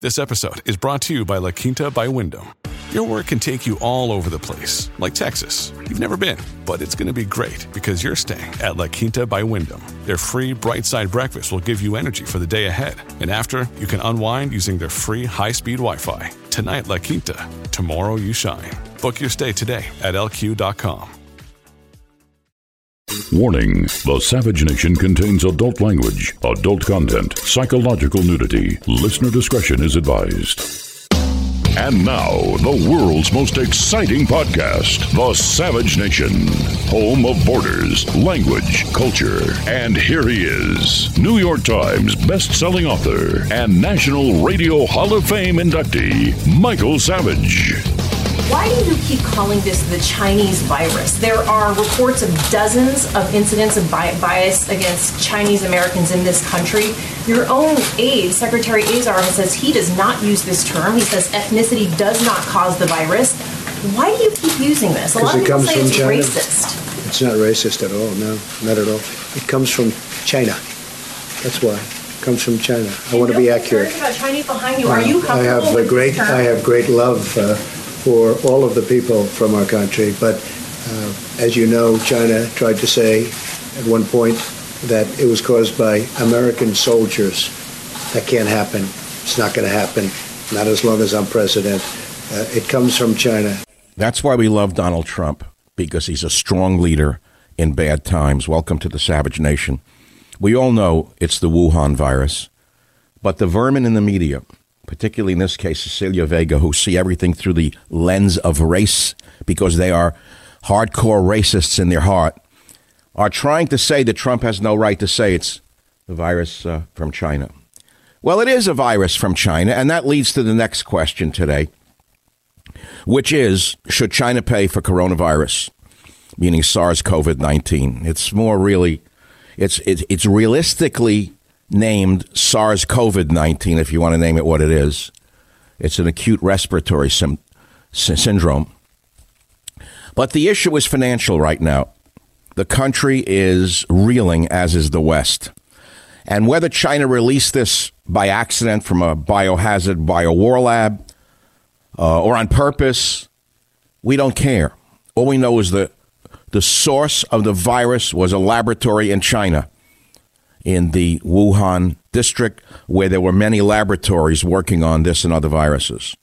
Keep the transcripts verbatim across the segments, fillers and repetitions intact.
This episode is brought to you by La Quinta by Wyndham. Your work can take you all over the place, like Texas. You've never been, but it's going to be great because you're staying at La Quinta by Wyndham. Their free Bright Side breakfast will give you energy for the day ahead. And after, you can unwind using their free high-speed Wi-Fi. Tonight, La Quinta. Tomorrow, you shine. Book your stay today at L Q dot com. Warning, the Savage Nation contains adult language, adult content, psychological nudity. Listener discretion is advised. And now, the world's most exciting podcast, The Savage Nation, home of borders, language, culture. And here he is, New York Times best-selling author and National Radio Hall of Fame inductee, Michael Savage. Why do you keep calling this the Chinese virus? There are reports of dozens of incidents of bias against Chinese Americans in this country. Your own aide, Secretary Azar, says he does not use this term. He says ethnicity does not cause the virus. Why do you keep using this? A lot of people say it's China. racist. It's not racist at all. No, not at all. It comes from China. That's why. It comes from China. I and want to be no accurate. About Chinese behind you. Are you comfortable I have with a great. this term? I have great love uh, for all of the people from our country, but uh, as you know, China tried to say at one point that it was caused by American soldiers. That can't happen. It's not going to happen. Not as long as I'm president. Uh, it comes from China. That's why we love Donald Trump, because he's a strong leader in bad times. Welcome to the Savage Nation. We all know it's the Wuhan virus, but the vermin in the media, particularly in this case, Cecilia Vega, who see everything through the lens of race because they are hardcore racists in their heart, are trying to say that Trump has no right to say it's the virus uh, from China. Well, it is a virus from China, and that leads to the next question today, which is, should China pay for coronavirus, meaning SARS-CoV nineteen? It's more really, it's it's, it's realistically named SARS-CoV nineteen, if you want to name it what it is. It's an acute respiratory sim- sy- syndrome. But the issue is financial right now. The country is reeling, as is the West. And whether China released this by accident from a biohazard biowar lab uh, or on purpose, we don't care. All we know is that the source of the virus was a laboratory in China, in the Wuhan district, where there were many laboratories working on this and other viruses.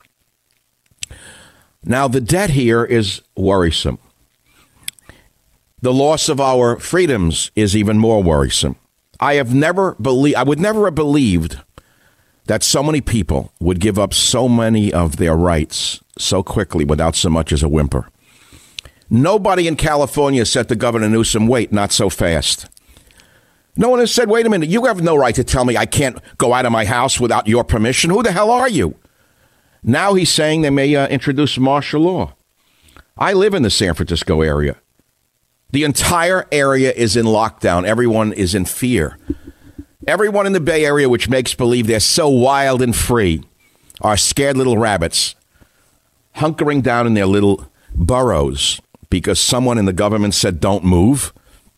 Now, the debt here is worrisome. The loss of our freedoms is even more worrisome. I have never believed, I would never have believed that so many people would give up so many of their rights so quickly without so much as a whimper. Nobody in California said to Governor Newsom, wait, not so fast. No one has said, wait a minute, you have no right to tell me I can't go out of my house without your permission. Who the hell are you? Now he's saying they may uh, introduce martial law. I live in the San Francisco area. The entire area is in lockdown. Everyone is in fear. Everyone in the Bay Area, which makes believe they're so wild and free, are scared little rabbits, hunkering down in their little burrows because someone in the government said don't move.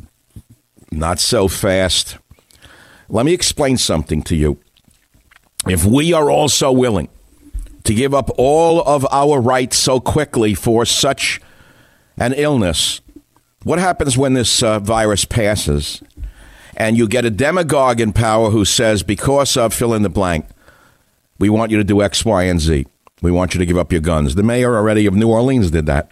Not so fast. Let me explain something to you. If we are all so willing to give up all of our rights so quickly for such an illness, what happens when this uh, virus passes and you get a demagogue in power who says, because of fill in the blank, we want you to do X, Y, and Z. We want you to give up your guns. The mayor already of New Orleans did that.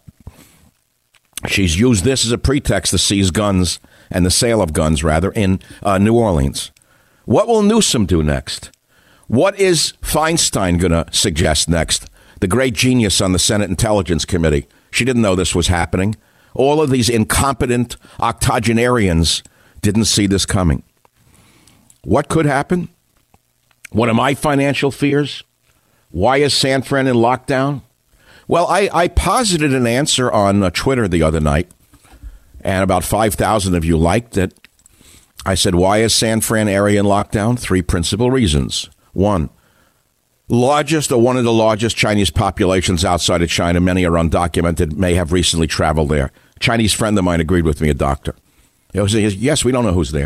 She's used this as a pretext to seize guns and the sale of guns, rather, in uh, New Orleans. What will Newsom do next? What is Feinstein going to suggest next? The great genius on the Senate Intelligence Committee. She didn't know this was happening. All of these incompetent octogenarians didn't see this coming. What could happen? One of my financial fears? Why is San Fran in lockdown? Well, I, I posited an answer on uh, Twitter the other night, and about five thousand of you liked it. I said, why is San Fran area in lockdown? Three principal reasons. One, largest or one of the largest Chinese populations outside of China. Many are undocumented, may have recently traveled there. Chinese friend of mine agreed with me, a doctor. He said, yes, we don't know who's there.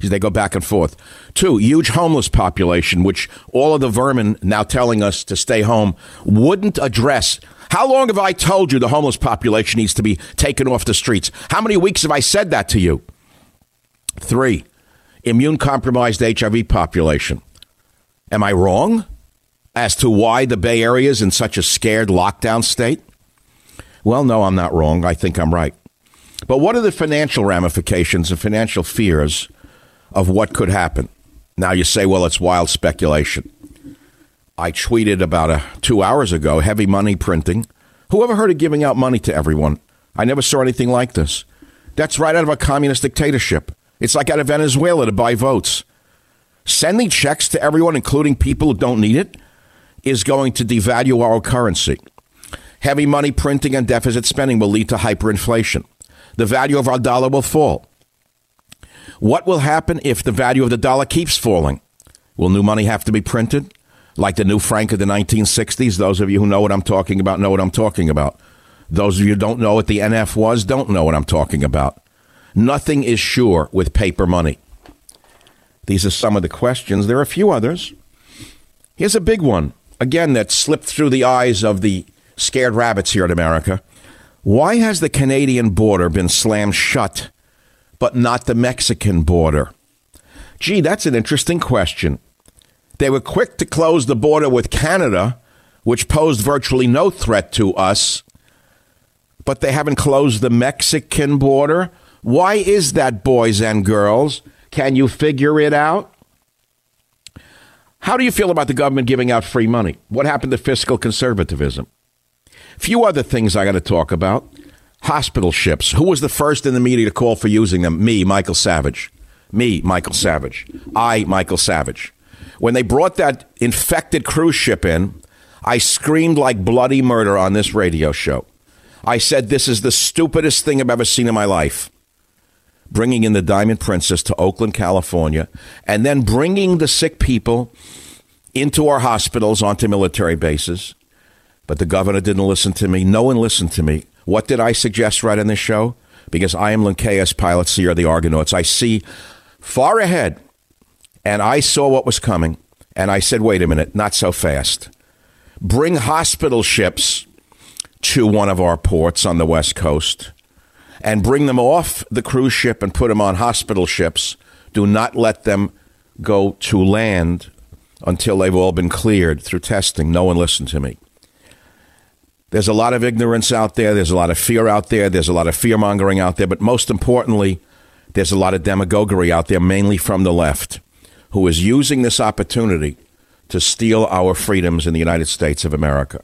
They go back and forth. Two, huge homeless population, which all of the vermin now telling us to stay home wouldn't address. How long have I told you the homeless population needs to be taken off the streets? How many weeks have I said that to you? Three, immune-compromised H I V population. Am I wrong as to why the Bay Area is in such a scared lockdown state? Well, no, I'm not wrong. I think I'm right. But what are the financial ramifications and financial fears of what could happen? Now you say, well, it's wild speculation. I tweeted about a, two hours ago, heavy money printing. Whoever heard of giving out money to everyone? I never saw anything like this. That's right out of a communist dictatorship. It's like out of Venezuela to buy votes. Sending checks to everyone, including people who don't need it, is going to devalue our currency. Heavy money printing and deficit spending will lead to hyperinflation. The value of our dollar will fall. What will happen if the value of the dollar keeps falling? Will new money have to be printed? Like the new franc of the nineteen sixties? Those of you who know what I'm talking about know what I'm talking about. Those of you who don't know what the N F was don't know what I'm talking about. Nothing is sure with paper money. These are some of the questions. There are a few others. Here's a big one, again, that slipped through the eyes of the scared rabbits here in America. Why has the Canadian border been slammed shut, but not the Mexican border? Gee, that's an interesting question. They were quick to close the border with Canada, which posed virtually no threat to us, but they haven't closed the Mexican border. Why is that, boys and girls? Can you figure it out? How do you feel about the government giving out free money? What happened to fiscal conservatism? Few other things I got to talk about. Hospital ships. Who was the first in the media to call for using them? Me, Michael Savage. Me, Michael Savage. I, Michael Savage. When they brought that infected cruise ship in, I screamed like bloody murder on this radio show. I said, this is the stupidest thing I've ever seen in my life. Bringing in the Diamond Princess to Oakland, California, and then bringing the sick people into our hospitals onto military bases. But the governor didn't listen to me. No one listened to me. What did I suggest right in this show? Because I am Lincaeus, pilot, seer of the Argonauts. I see far ahead, and I saw what was coming, and I said, wait a minute, not so fast. Bring hospital ships to one of our ports on the West Coast and bring them off the cruise ship and put them on hospital ships. Do not let them go to land until they've all been cleared through testing. No one listened to me. There's a lot of ignorance out there. There's a lot of fear out there. There's a lot of fear-mongering out there. But most importantly, there's a lot of demagoguery out there, mainly from the left, who is using this opportunity to steal our freedoms in the United States of America.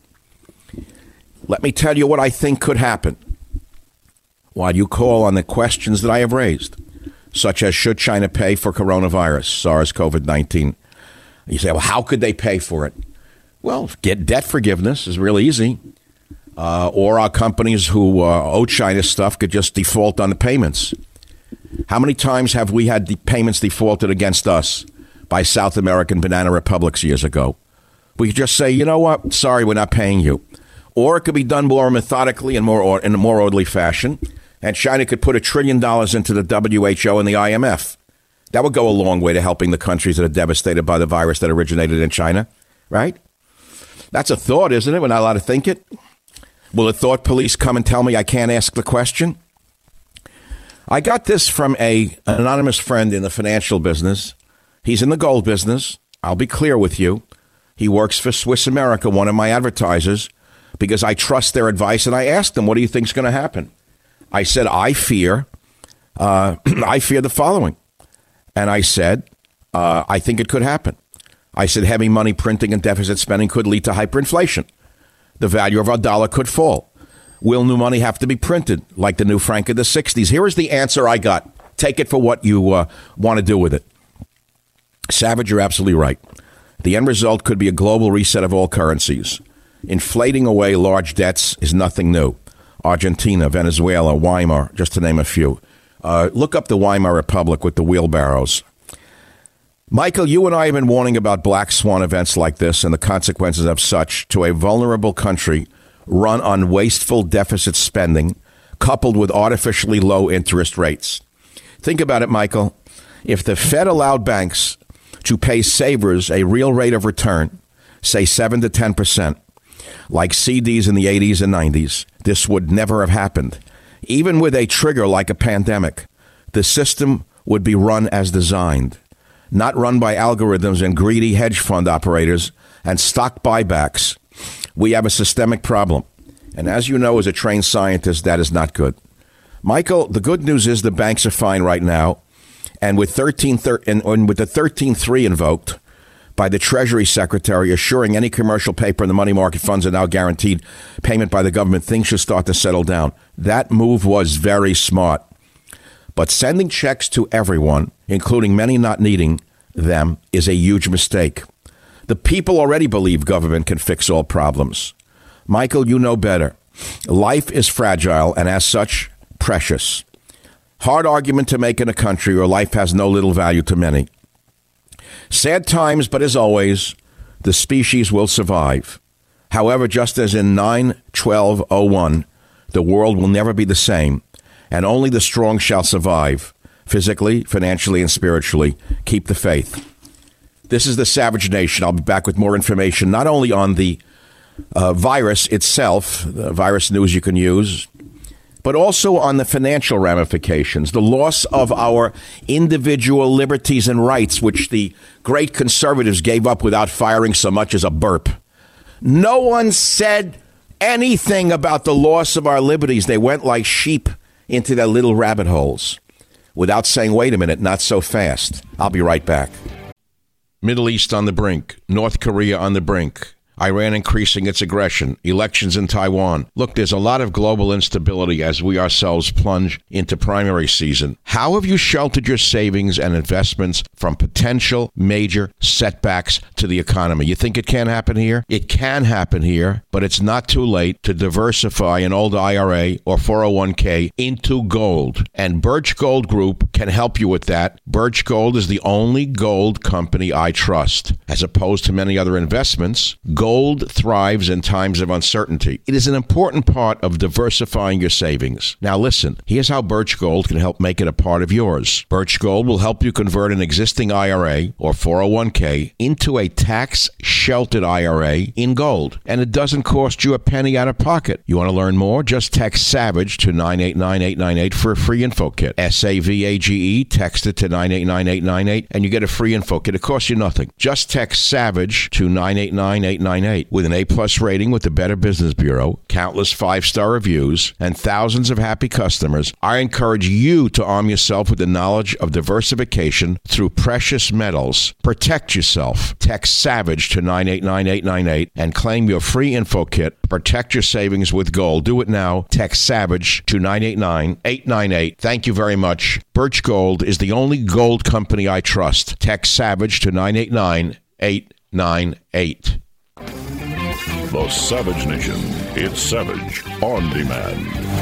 Let me tell you what I think could happen while you call on the questions that I have raised, such as should China pay for coronavirus, SARS-CoV nineteen? You say, well, how could they pay for it? Well, get debt forgiveness is real easy. Uh, or our companies who uh, owe China stuff could just default on the payments. How many times have we had the payments defaulted against us by South American banana republics years ago? We could just say, you know what? Sorry, we're not paying you. Or it could be done more methodically and more or, in a more orderly fashion. And China could put a trillion dollars into the W H O and the I M F. That would go a long way to helping the countries that are devastated by the virus that originated in China, right? That's a thought, isn't it? We're not allowed to think it. Will the thought police come and tell me I can't ask the question? I got this from a an anonymous friend in the financial business. He's in the gold business. I'll be clear with you. He works for Swiss America, one of my advertisers, because I trust their advice. And I asked him, what do you think is going to happen? I said, I fear, uh, I fear the following. And I said, uh, I think it could happen. I said, heavy money printing and deficit spending could lead to hyperinflation. The value of our dollar could fall. Will new money have to be printed like the new franc of the sixties? Here is the answer I got. Take it for what you uh, want to do with it. Savage, you're absolutely right. The end result could be a global reset of all currencies. Inflating away large debts is nothing new. Argentina, Venezuela, Weimar, just to name a few. Uh, look up the Weimar Republic with the wheelbarrows. Michael, you and I have been warning about black swan events like this and the consequences of such to a vulnerable country run on wasteful deficit spending coupled with artificially low interest rates. Think about it, Michael. If the Fed allowed banks to pay savers a real rate of return, say seven to ten percent, like C Ds in the eighties and nineties, this would never have happened. Even with a trigger like a pandemic, the system would be run as designed, not run by algorithms and greedy hedge fund operators and stock buybacks. We have a systemic problem. And as you know, as a trained scientist, that is not good. Michael, the good news is the banks are fine right now. And with thirteen and, and with the thirteen three invoked by the Treasury Secretary assuring any commercial paper in the money market funds are now guaranteed payment by the government, things should start to settle down. That move was very smart. But sending checks to everyone, including many not needing them, is a huge mistake. The people already believe government can fix all problems. Michael, you know better. Life is fragile and as such, precious. Hard argument to make in a country where life has no little value to many. Sad times, but as always, the species will survive. However, just as in nine twelve oh one, the world will never be the same, and only the strong shall survive, physically, financially, and spiritually. Keep the faith. This is the Savage Nation. I'll be back with more information, not only on the uh, virus itself, the virus news you can use, but also on the financial ramifications, the loss of our individual liberties and rights, which the great conservatives gave up without firing so much as a burp. No one said anything about the loss of our liberties. They went like sheep into their little rabbit holes without saying, wait a minute, not so fast. I'll be right back. Middle East on the brink, North Korea on the brink, Iran increasing its aggression, elections in Taiwan. Look, there's a lot of global instability as we ourselves plunge into primary season. How have you sheltered your savings and investments from potential major setbacks to the economy? You think it can happen here? It can happen here, but it's not too late to diversify an old I R A or four oh one k into gold. And Birch Gold Group can help you with that. Birch Gold is the only gold company I trust. As opposed to many other investments, gold Gold thrives in times of uncertainty. It is an important part of diversifying your savings. Now listen, here's how Birch Gold can help make it a part of yours. Birch Gold will help you convert an existing I R A or four oh one k into a tax-sheltered I R A in gold. And it doesn't cost you a penny out of pocket. You want to learn more? Just text SAVAGE to nine eight nine eight nine eight for a free info kit. S A V A G E, text it to nine eight nine eight nine eight and you get a free info kit. It costs you nothing. Just text SAVAGE to nine eight nine eight nine eight. With an A-plus rating with the Better Business Bureau, countless five-star reviews, and thousands of happy customers, I encourage you to arm yourself with the knowledge of diversification through precious metals. Protect yourself. Text SAVAGE to nine eight nine eight nine eight and claim your free info kit. Protect your savings with gold. Do it now. Text SAVAGE to nine eight nine eight nine eight. Thank you very much. Birch Gold is the only gold company I trust. Text SAVAGE to nine eight nine eight nine eight. The Savage Nation. It's Savage on Demand.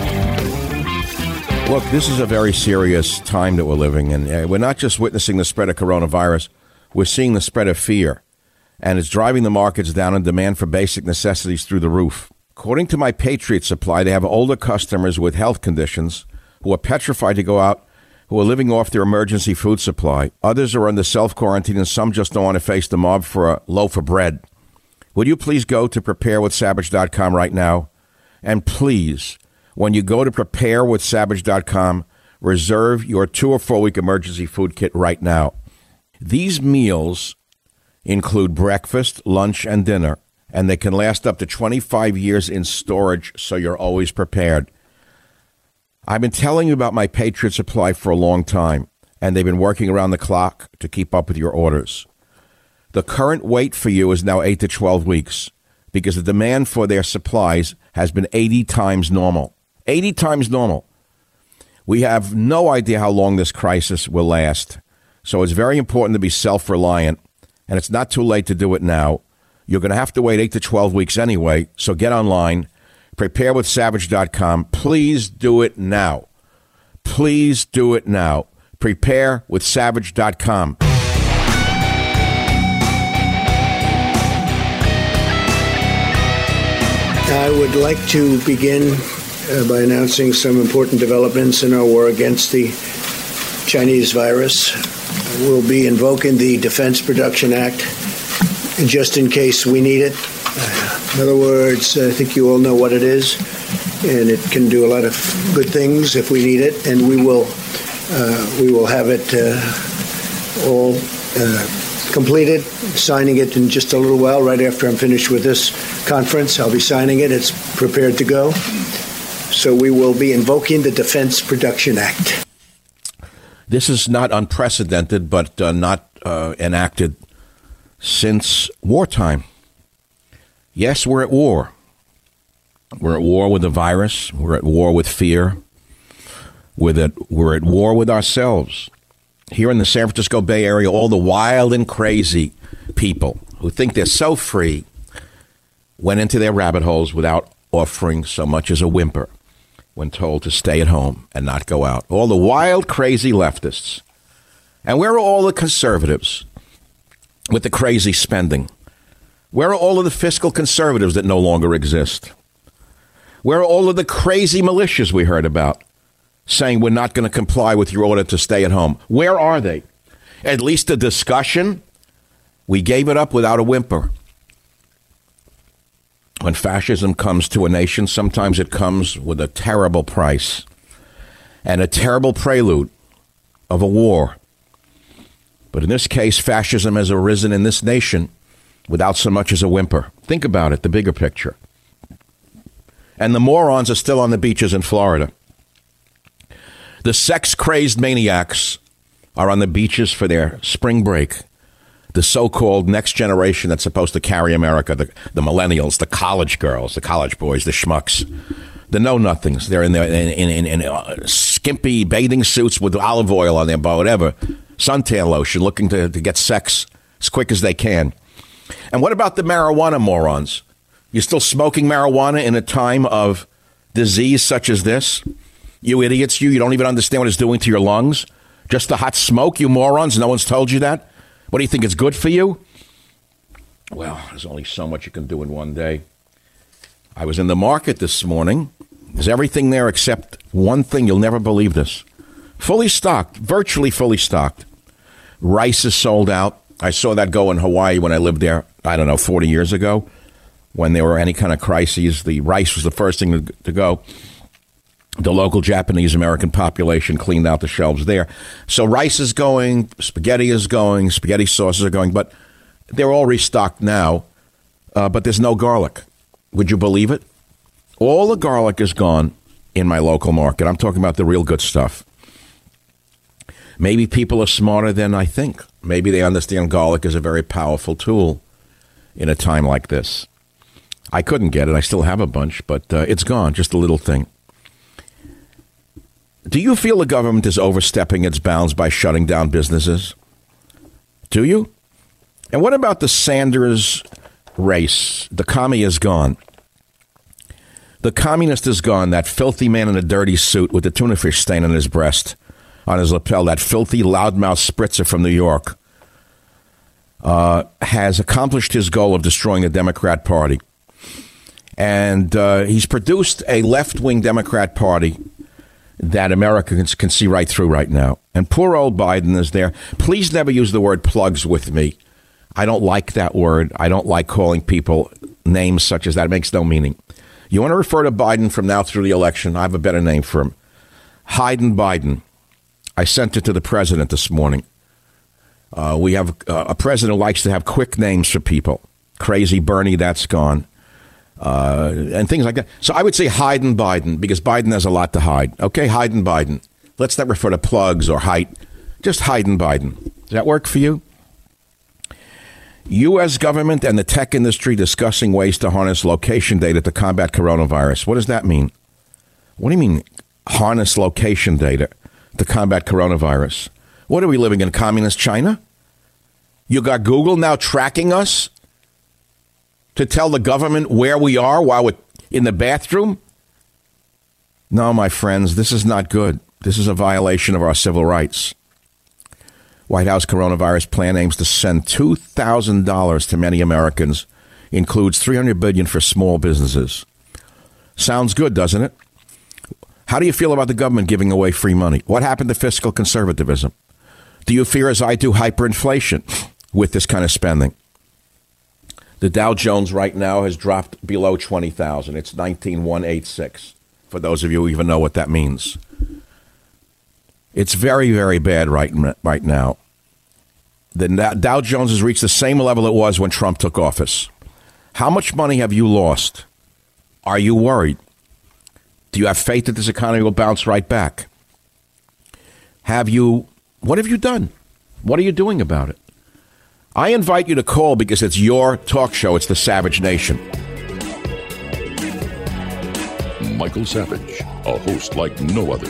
Look, this is a very serious time that we're living in. Uh, we're not just witnessing the spread of coronavirus. We're seeing the spread of fear. And it's driving the markets down and demand for basic necessities through the roof. According to My Patriot Supply, they have older customers with health conditions who are petrified to go out, who are living off their emergency food supply. Others are under self-quarantine, and some just don't want to face the mob for a loaf of bread. Would you please go to prepare with savage dot com right now? And please, when you go to prepare with savage dot com, reserve your two or four week emergency food kit right now. These meals include breakfast, lunch, and dinner, and they can last up to twenty-five years in storage, so you're always prepared. I've been telling you about My Patriot Supply for a long time, and they've been working around the clock to keep up with your orders. The current wait for you is now eight to twelve weeks because the demand for their supplies has been eighty times normal. eighty times normal. We have no idea how long this crisis will last, so it's very important to be self-reliant, and it's not too late to do it now. You're going to have to wait eight to twelve weeks anyway, so get online, prepare with savage dot com. Please do it now. Please do it now. prepare with savage dot com. I would like to begin uh, by announcing some important developments in our war against the Chinese virus. we'll be invoking the Defense Production Act just in case we need it. Uh, in other words, I think you all know what it is, and it can do a lot of good things if we need it, and we will uh, we will have it uh, all uh, completed, signing it in just a little while, right after I'm finished with this conference. I'll be signing it. It's prepared to go. So we will be invoking the Defense Production Act. This is not unprecedented, but uh, not uh, enacted since wartime. Yes, we're at war. We're at war with the virus. We're at war with fear. With it, we're at war with ourselves. Here in the San Francisco Bay Area, all the wild and crazy people who think they're so free went into their rabbit holes without offering so much as a whimper when told to stay at home and not go out. All the wild, crazy leftists. And where are all the conservatives with the crazy spending? Where are all of the fiscal conservatives that no longer exist? Where are all of the crazy militias we heard about saying we're not going to comply with your order to stay at home? Where are they? At least a discussion? We gave it up without a whimper. When fascism comes to a nation, sometimes it comes with a terrible price and a terrible prelude of a war. But in this case, fascism has arisen in this nation without so much as a whimper. Think about it, the bigger picture. And the morons are still on the beaches in Florida. The sex-crazed maniacs are on the beaches for their spring break. The so-called next generation that's supposed to carry America, the, the millennials, the college girls, the college boys, the schmucks, the know-nothings. They're in their in, in, in, in uh, skimpy bathing suits with olive oil on their boat, whatever, suntan lotion, looking to, to get sex as quick as they can. And what about the marijuana morons? You still smoking marijuana in a time of disease such as this? You idiots, you, you don't even understand what it's doing to your lungs? Just the hot smoke, you morons? No one's told you that? What do you think, it's good for you? Well, there's only so much you can do in one day. I was in the market this morning. There's everything there except one thing. You'll never believe this. Fully stocked, virtually fully stocked. Rice is sold out. I saw that go in Hawaii when I lived there, I don't know, forty years ago. When there were any kind of crises, the rice was the first thing to, to go. The local Japanese-American population cleaned out the shelves there. So rice is going, spaghetti is going, spaghetti sauces are going, but they're all restocked now, uh, but there's no garlic. Would you believe it? All the garlic is gone in my local market. I'm talking about the real good stuff. Maybe people are smarter than I think. Maybe they understand garlic is a very powerful tool in a time like this. I couldn't get it. I still have a bunch, but uh, it's gone, just a little thing. Do you feel the government is overstepping its bounds by shutting down businesses? Do you? And what about the Sanders race? The commie is gone. The communist is gone, that filthy man in a dirty suit with the tuna fish stain on his breast, on his lapel, that filthy loudmouth spritzer from New York, uh, has accomplished his goal of destroying the Democrat Party. And uh, he's produced a left-wing Democrat Party that Americans can see right through right now. And poor old Biden is there. Please never use the word plugs with me. I don't like that word. I don't like calling people names such as that. It makes no meaning. You want to refer to Biden from now through the election? I have a better name for him. Hayden Biden. I sent it to the president this morning. Uh, we have uh, a president who likes to have quick names for people. Crazy Bernie, that's gone. Uh, and things like that. So I would say Hayden Biden, because Biden has a lot to hide. Okay, Hayden Biden. Let's not refer to plugs or height. Just Hayden Biden. Does that work for you? U S government and the tech industry discussing ways to harness location data to combat coronavirus. What does that mean? What do you mean, harness location data to combat coronavirus? What are we living in, communist China? You got Google now tracking us to tell the government where we are while we're in the bathroom? No, my friends, this is not good. This is a violation of our civil rights. White House coronavirus plan aims to send two thousand dollars to many Americans, includes three hundred billion dollars for small businesses. Sounds good, doesn't it? How do you feel about the government giving away free money? What happened to fiscal conservatism? Do you fear, as I do, hyperinflation with this kind of spending? The Dow Jones right now has dropped below twenty thousand. It's nineteen thousand one hundred eighty-six, for those of you who even know what that means. It's very, very bad right, right now. The Dow Jones has reached the same level it was when Trump took office. How much money have you lost? Are you worried? Do you have faith that this economy will bounce right back? Have you, what have you done? What are you doing about it? I invite you to call because it's your talk show. It's the Savage Nation. Michael Savage, a host like no other.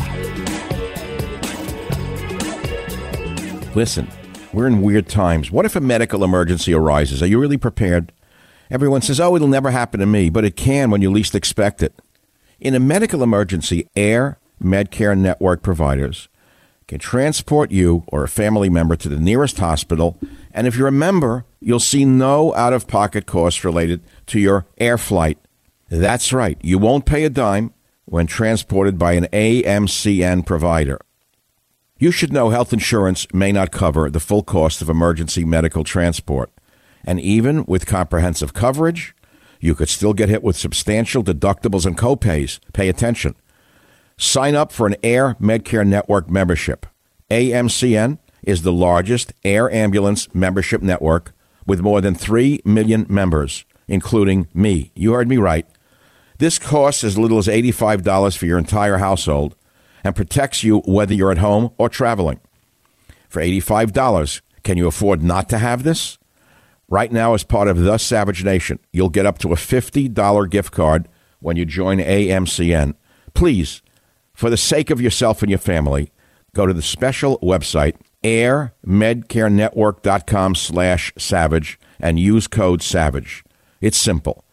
Listen, we're in weird times. What if a medical emergency arises? Are you really prepared? Everyone says, oh, it'll never happen to me, but it can when you least expect it. In a medical emergency, Air Medcare Network providers can transport you or a family member to the nearest hospital, and if you're a member, you'll see no out-of-pocket costs related to your air flight. That's right. You won't pay a dime when transported by an A M C N provider. You should know health insurance may not cover the full cost of emergency medical transport. And even with comprehensive coverage, you could still get hit with substantial deductibles and copays. Pay attention. Sign up for an Air Medcare Network membership. A M C N is the largest air ambulance membership network with more than three million members, including me. You heard me right. This costs as little as eighty-five dollars for your entire household and protects you whether you're at home or traveling. For eighty-five dollars, can you afford not to have this? Right now, as part of The Savage Nation, you'll get up to a fifty dollars gift card when you join A M C N. Please, for the sake of yourself and your family, go to the special website, airmedcarenetwork.com slash savage, and use code SAVAGE. It's simple.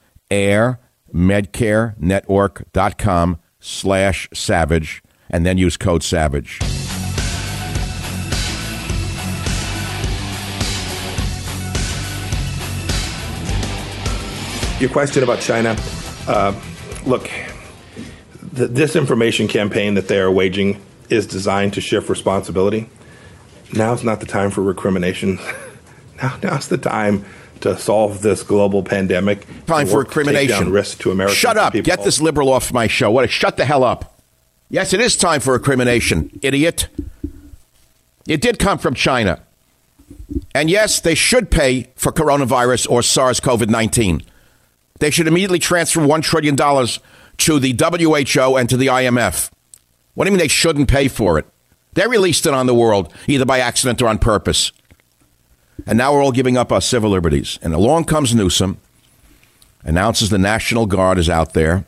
airmedcarenetwork.com slash savage, and then use code SAVAGE. Your question about China, uh, look, the disinformation campaign that they are waging is designed to shift responsibility. Now's not the time for recrimination. Now, now's the time to solve this global pandemic. Time for recrimination. Risk to American Shut up. people. Get this liberal off my show. What? Shut the hell up. Yes, it is time for recrimination, idiot. It did come from China. And yes, they should pay for coronavirus or SARS-CoV nineteen. They should immediately transfer one trillion dollars to the W H O and to the I M F. What do you mean they shouldn't pay for it? They released it on the world, either by accident or on purpose. And now we're all giving up our civil liberties. And along comes Newsom, announces the National Guard is out there,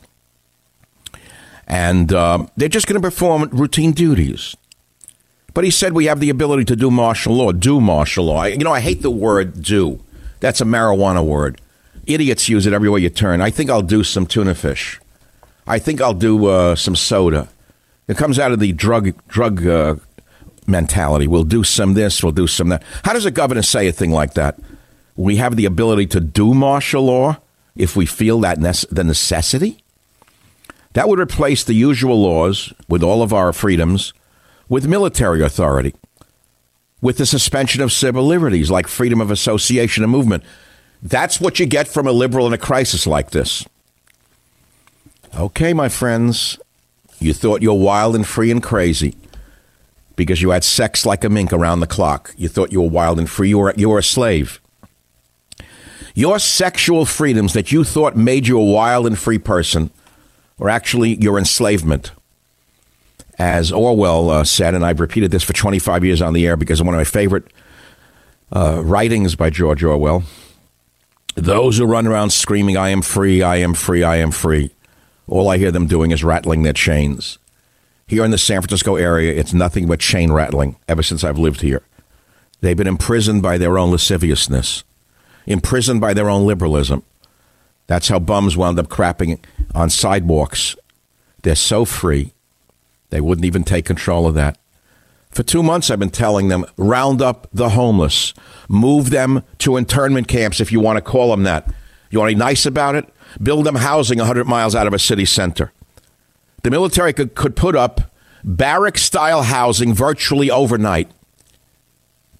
and uh, they're just going to perform routine duties. But he said we have the ability to do martial law. Do martial law. You know, I hate the word do. That's a marijuana word. Idiots use it everywhere you turn. I think I'll do some tuna fish. I think I'll do uh, some soda. It comes out of the drug drug uh, mentality. We'll do some this, we'll do some that. How does a governor say a thing like that? We have the ability to do martial law if we feel that nece- the necessity? That would replace the usual laws with all of our freedoms with military authority, with the suspension of civil liberties like freedom of association and movement. That's what you get from a liberal in a crisis like this. Okay, my friends, you thought you were wild and free and crazy because you had sex like a mink around the clock. You thought you were wild and free. You were, you were a slave. Your sexual freedoms that you thought made you a wild and free person were actually your enslavement. As Orwell uh, said, and I've repeated this for twenty-five years on the air because of one of my favorite uh, writings by George Orwell, those who run around screaming, I am free, I am free, I am free. All I hear them doing is rattling their chains. Here in the San Francisco area, it's nothing but chain rattling ever since I've lived here. They've been imprisoned by their own lasciviousness, imprisoned by their own liberalism. That's how bums wound up crapping on sidewalks. They're so free, they wouldn't even take control of that. For two months, I've been telling them, round up the homeless. Move them to internment camps, if you want to call them that. You want to be nice about it? Build them housing one hundred miles out of a city center. The military could, could put up barrack-style housing virtually overnight.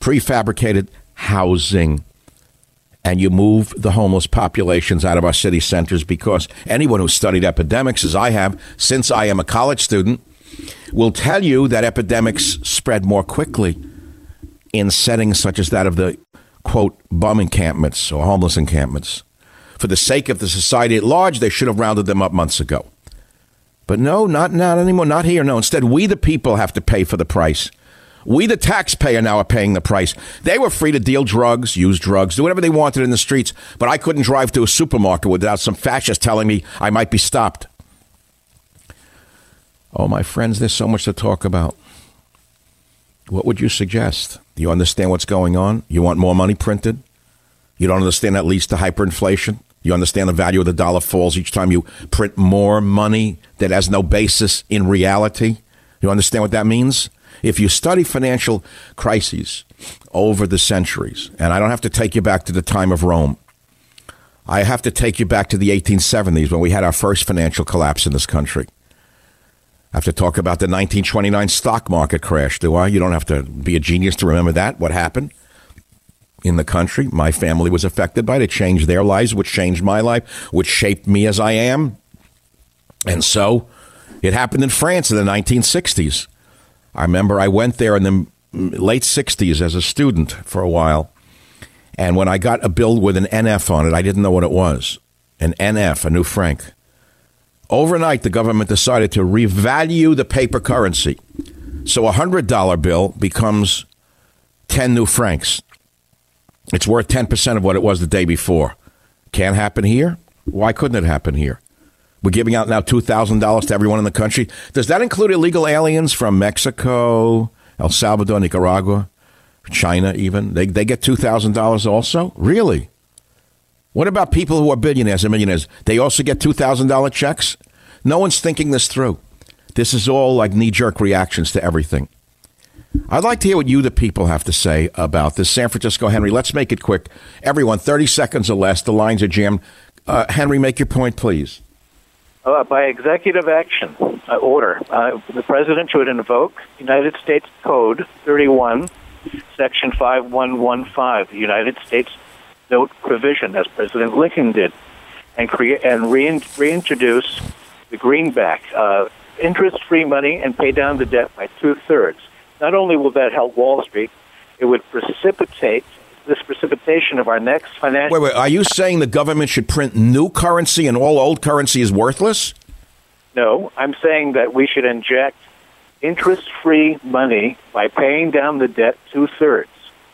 prefabricated housing. And you move the homeless populations out of our city centers, because anyone who's studied epidemics, as I have, since I am a college student, will tell you that epidemics spread more quickly in settings such as that of the, quote, bum encampments or homeless encampments. For the sake of the society at large, they should have rounded them up months ago. But no, not, not anymore, not here. No, instead, we the people have to pay for the price. We, the taxpayer, now are paying the price. They were free to deal drugs, use drugs, do whatever they wanted in the streets, but I couldn't drive to a supermarket without some fascist telling me I might be stopped. Oh, my friends, there's so much to talk about. What would you suggest? Do you understand what's going on? You want more money printed? You don't understand that leads to hyperinflation? You understand the value of the dollar falls each time you print more money that has no basis in reality? You understand what that means? If you study financial crises over the centuries, and I don't have to take you back to the time of Rome, I have to take you back to the eighteen seventies when we had our first financial collapse in this country. I have to talk about the nineteen twenty-nine stock market crash, do I? You don't have to be a genius to remember that, what happened in the country. My family was affected by it. It changed their lives, which changed my life, which shaped me as I am. And so it happened in France in the nineteen sixties. I remember I went there in the late sixties as a student for a while. And when I got a bill with an N F on it, I didn't know what it was. An N F, a new franc. Overnight, the government decided to revalue the paper currency. So a one hundred dollar bill becomes ten new francs. It's worth ten percent of what it was the day before. Can't happen here? Why couldn't it happen here? We're giving out now two thousand dollars to everyone in the country. Does that include illegal aliens from Mexico, El Salvador, Nicaragua, China even? They they get two thousand dollars also? Really? What about people who are billionaires and millionaires? They also get two thousand dollars checks? No one's thinking this through. This is all like knee-jerk reactions to everything. I'd like to hear what you, the people, have to say about this. San Francisco, Henry, let's make it quick. Everyone, thirty seconds or less. The lines are jammed. Uh, Henry, make your point, please. Uh, by executive action uh, order, uh, the president should invoke United States Code thirty-one, Section five one one five, the United States Note provision, as President Lincoln did, and create and rein- reintroduce the greenback, uh, interest-free money, and pay down the debt by two-thirds. Not only will that help Wall Street, it would precipitate this precipitation of our next financial... Wait, wait, are you saying the government should print new currency and all old currency is worthless? No, I'm saying that we should inject interest-free money by paying down the debt two-thirds.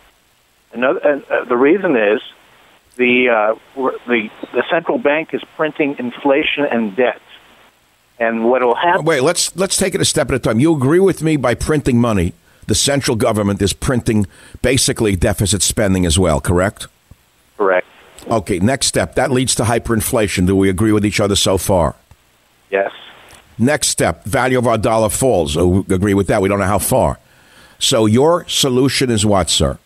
Another, and, uh, the reason is the, uh, the the central bank is printing inflation and debt. And what will happen... Wait, let's let's take it a step at a time. You agree with me by printing money, the central government is printing basically deficit spending as well, correct? Correct. Okay, next step. That leads to hyperinflation. Do we agree with each other so far? Yes. Next step, value of our dollar falls. Oh, we agree with that. We don't know how far. So your solution is what, sir?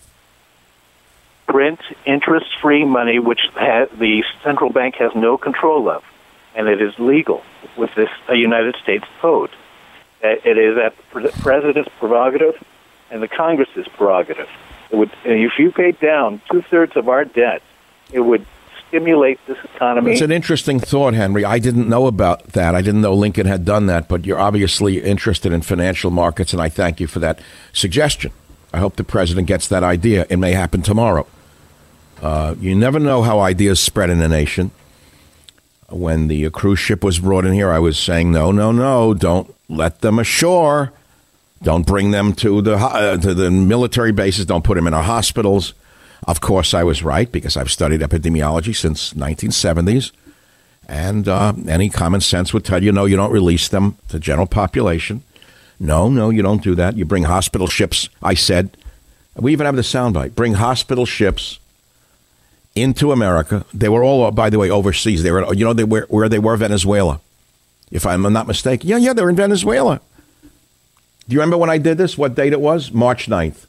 Print interest-free money, which ha- the central bank has no control of, and it is legal with this uh, United States Code. Uh, it is at the president's prerogative and the Congress's prerogative. It would, if you paid down two-thirds of our debt, it would stimulate this economy. It's an interesting thought, Henry. I didn't know about that. I didn't know Lincoln had done that, but you're obviously interested in financial markets, and I thank you for that suggestion. I hope the president gets that idea. It may happen tomorrow. Uh, you never know how ideas spread in a nation. When the cruise ship was brought in here, I was saying, no, no, no, don't let them ashore. Don't bring them to the uh, to the military bases. Don't put them in our hospitals. Of course, I was right, because I've studied epidemiology since nineteen seventies. And uh, any common sense would tell you, no, you don't release them to the general population. No, no, you don't do that. You bring hospital ships, I said. We even have the soundbite. Bring hospital ships into America. They were all, by the way, overseas. They were, you know, they were where they were, Venezuela, if I'm not mistaken. Yeah, yeah, they're in Venezuela. Do you remember when I did this? What date it was? March ninth.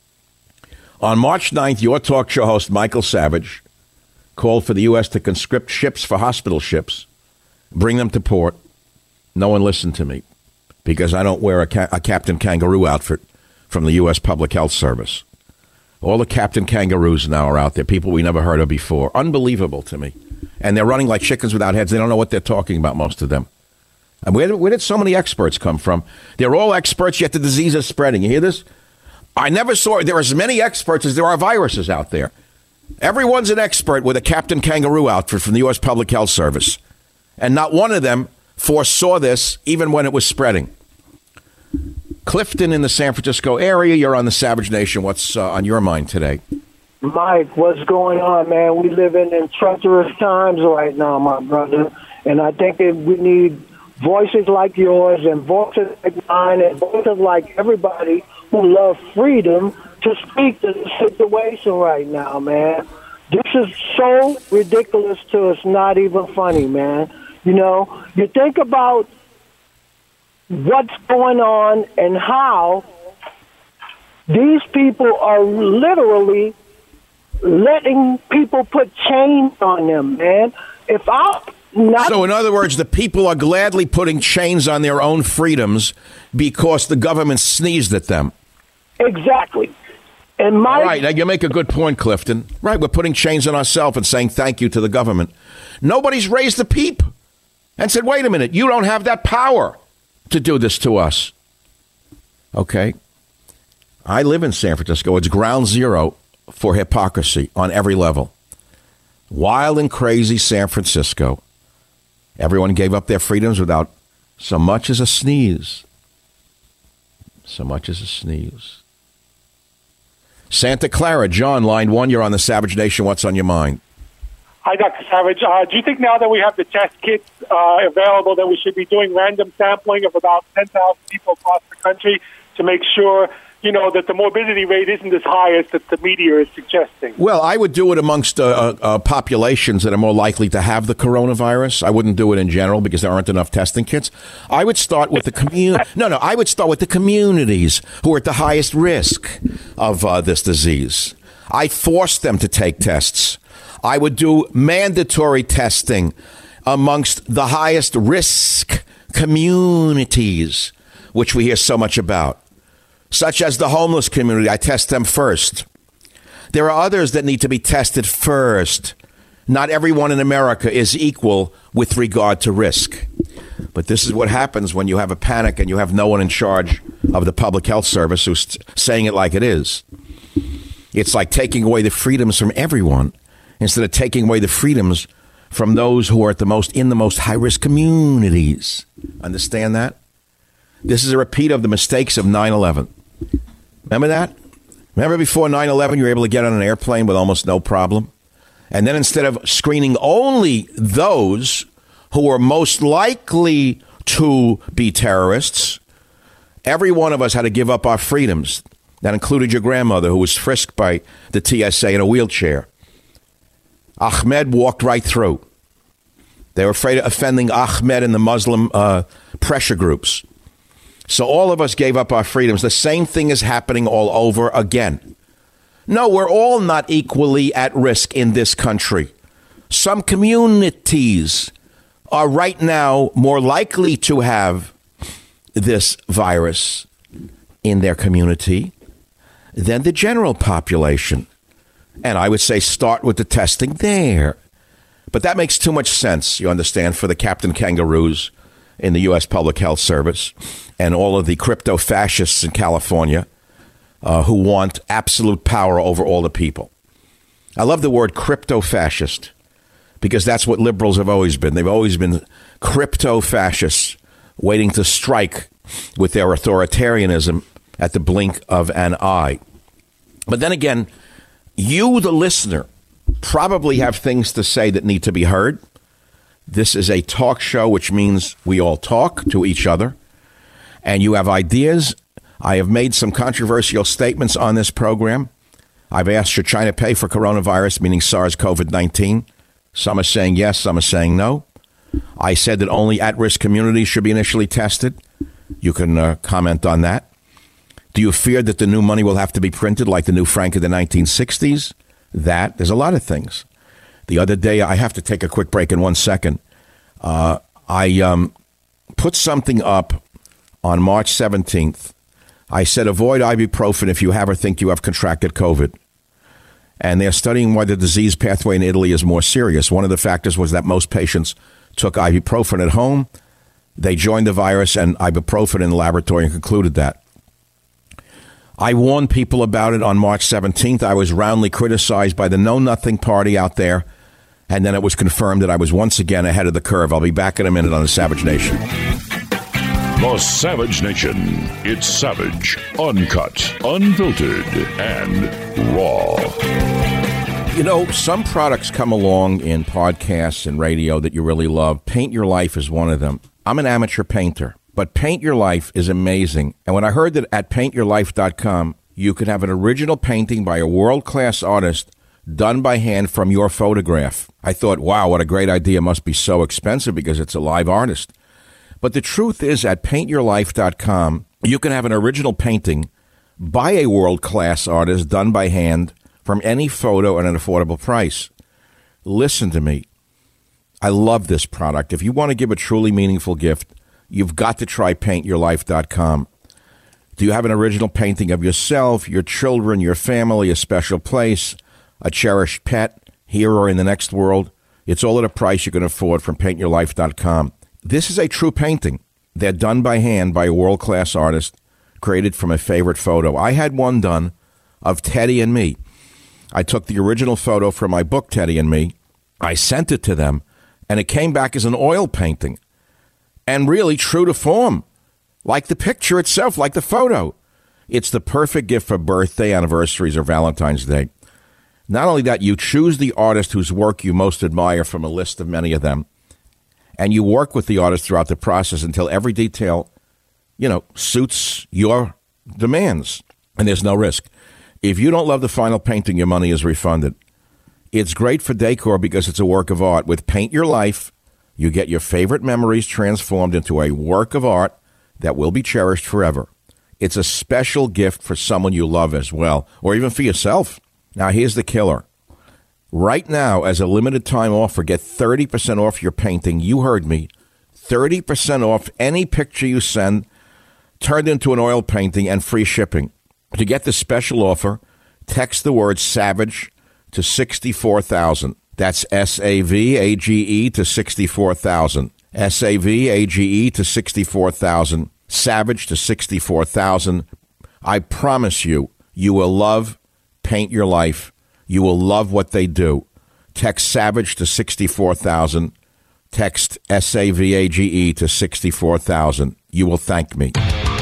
On March ninth, your talk show host, Michael Savage, called for the U S to conscript ships for hospital ships, bring them to port. No one listened to me because I don't wear a, ca- a Captain Kangaroo outfit from the U S Public Health Service. All the Captain Kangaroos now are out there, people we never heard of before. Unbelievable to me. And they're running like chickens without heads. They don't know what they're talking about, most of them. And where, where did so many experts come from? They're all experts, yet the disease is spreading. You hear this? I never saw, there are as many experts as there are viruses out there. Everyone's an expert with a Captain Kangaroo outfit from the U S Public Health Service. And not one of them foresaw this, even when it was spreading. Clifton in the San Francisco area, you're on the Savage Nation. What's uh, on your mind today? Mike, what's going on, man? We live in, in treacherous times right now, my brother. And I think that we need voices like yours and voices like mine and voices like everybody who love freedom to speak to the situation right now, man. This is so ridiculous to us, not even funny, man. You know, you think about what's going on and how these people are literally letting people put chains on them, man. If I not So in other words, the people are gladly putting chains on their own freedoms because the government sneezed at them. Exactly. And my All right, now you make a good point, Clifton. Right, we're putting chains on ourselves and saying thank you to the government. Nobody's raised a peep and said, wait a minute, you don't have that power to do this to us. Okay. I live in San Francisco. It's ground zero for hypocrisy on every level. Wild and crazy San Francisco. Everyone gave up their freedoms without so much as a sneeze. So much as a sneeze. Santa Clara, John, line one, you're on the Savage Nation. What's on your mind? Hi, Doctor Savage. Uh, do you think now that we have the test kits uh, available that we should be doing random sampling of about ten thousand people across the country to make sure, you know, that the morbidity rate isn't as high as that the media is suggesting? Well, I would do it amongst uh, uh, populations that are more likely to have the coronavirus. I wouldn't do it in general because there aren't enough testing kits. I would start with the community. No, no, I would start with the communities who are at the highest risk of uh, this disease. I force them to take tests. I would do mandatory testing amongst the highest risk communities, which we hear so much about, such as the homeless community. I test them first. There are others that need to be tested first. Not everyone in America is equal with regard to risk. But this is what happens when you have a panic and you have no one in charge of the public health service who's saying it like it is. It's like taking away the freedoms from everyone instead of taking away the freedoms from those who are at the most in the most high-risk communities. Understand that? This is a repeat of the mistakes of nine eleven. Remember that? Remember before nine eleven, you were able to get on an airplane with almost no problem? And then instead of screening only those who were most likely to be terrorists, every one of us had to give up our freedoms. That included your grandmother, who was frisked by the T S A in a wheelchair. Ahmed walked right through. They were afraid of offending Ahmed and the Muslim uh, pressure groups. So all of us gave up our freedoms. The same thing is happening all over again. No, we're all not equally at risk in this country. Some communities are right now more likely to have this virus in their community than the general population. And I would say start with the testing there. But that makes too much sense, you understand, for the Captain Kangaroos in the U S Public Health Service and all of the crypto fascists in California uh, who want absolute power over all the people. I love the word crypto fascist because that's what liberals have always been. They've always been crypto fascists waiting to strike with their authoritarianism at the blink of an eye. But then again, you, the listener, probably have things to say that need to be heard. This is a talk show, which means we all talk to each other. And you have ideas. I have made some controversial statements on this program. I've asked, should China pay for coronavirus, meaning SARS-C o V nineteen? Some are saying yes, some are saying no. I said that only at-risk communities should be initially tested. You can uh, comment on that. Do you fear that the new money will have to be printed like the new franc of the nineteen sixties? That, there's a lot of things. The other day, I have to take a quick break in one second. Uh, I um, put something up on March seventeenth. I said, avoid ibuprofen if you have or think you have contracted COVID. And they're studying why the disease pathway in Italy is more serious. One of the factors was that most patients took ibuprofen at home. They joined the virus and ibuprofen in the laboratory and concluded that. I warned people about it on March seventeenth. I was roundly criticized by the Know-Nothing Party out there. And then it was confirmed that I was once again ahead of the curve. I'll be back in a minute on the Savage Nation. The Savage Nation. It's savage, uncut, unfiltered, and raw. You know, some products come along in podcasts and radio that you really love. Paint Your Life is one of them. I'm an amateur painter, but Paint Your Life is amazing. And when I heard that at paint your life dot com, you could have an original painting by a world-class artist done by hand from your photograph, I thought, wow, what a great idea. It must be so expensive because it's a live artist. But the truth is, at paint your life dot com, you can have an original painting by a world-class artist done by hand from any photo at an affordable price. Listen to me. I love this product. If you want to give a truly meaningful gift, you've got to try paint your life dot com. Do you have an original painting of yourself, your children, your family, a special place, a cherished pet, here or in the next world? It's all at a price you can afford from paint your life dot com. This is a true painting. They're done by hand by a world-class artist, created from a favorite photo. I had one done of Teddy and me. I took the original photo from my book, Teddy and Me. I sent it to them, and it came back as an oil painting. And really true to form, like the picture itself, like the photo. It's the perfect gift for birthday, anniversaries, or Valentine's Day. Not only that, you choose the artist whose work you most admire from a list of many of them, and you work with the artist throughout the process until every detail, you know, suits your demands, and there's no risk. If you don't love the final painting, your money is refunded. It's great for decor because it's a work of art. With Paint Your Life, you get your favorite memories transformed into a work of art that will be cherished forever. It's a special gift for someone you love as well, or even for yourself. Now, here's the killer. Right now, as a limited time offer, get thirty percent off your painting. You heard me. thirty percent off any picture you send turned into an oil painting and free shipping. To get this special offer, text the word SAVAGE to sixty-four thousand. That's S A V A G E to sixty-four thousand. S A V A G E to sixty-four thousand. SAVAGE to sixty-four thousand. I promise you, you will love Paint Your Life. You will love what they do. Text SAVAGE to sixty-four thousand. Text S A V A G E to sixty-four thousand. You will thank me.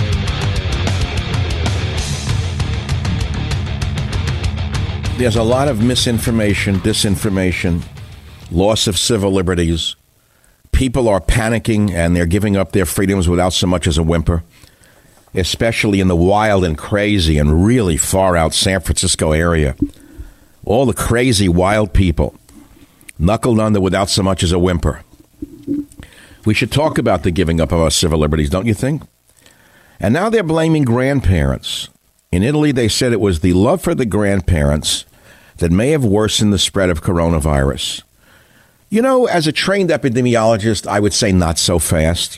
There's a lot of misinformation, disinformation, loss of civil liberties. People are panicking and they're giving up their freedoms without so much as a whimper, especially in the wild and crazy and really far out San Francisco area. All the crazy, wild people knuckled under without so much as a whimper. We should talk about the giving up of our civil liberties, don't you think? And now they're blaming grandparents. In Italy, they said it was the love for the grandparents that may have worsened the spread of coronavirus. You know, as a trained epidemiologist, I would say not so fast.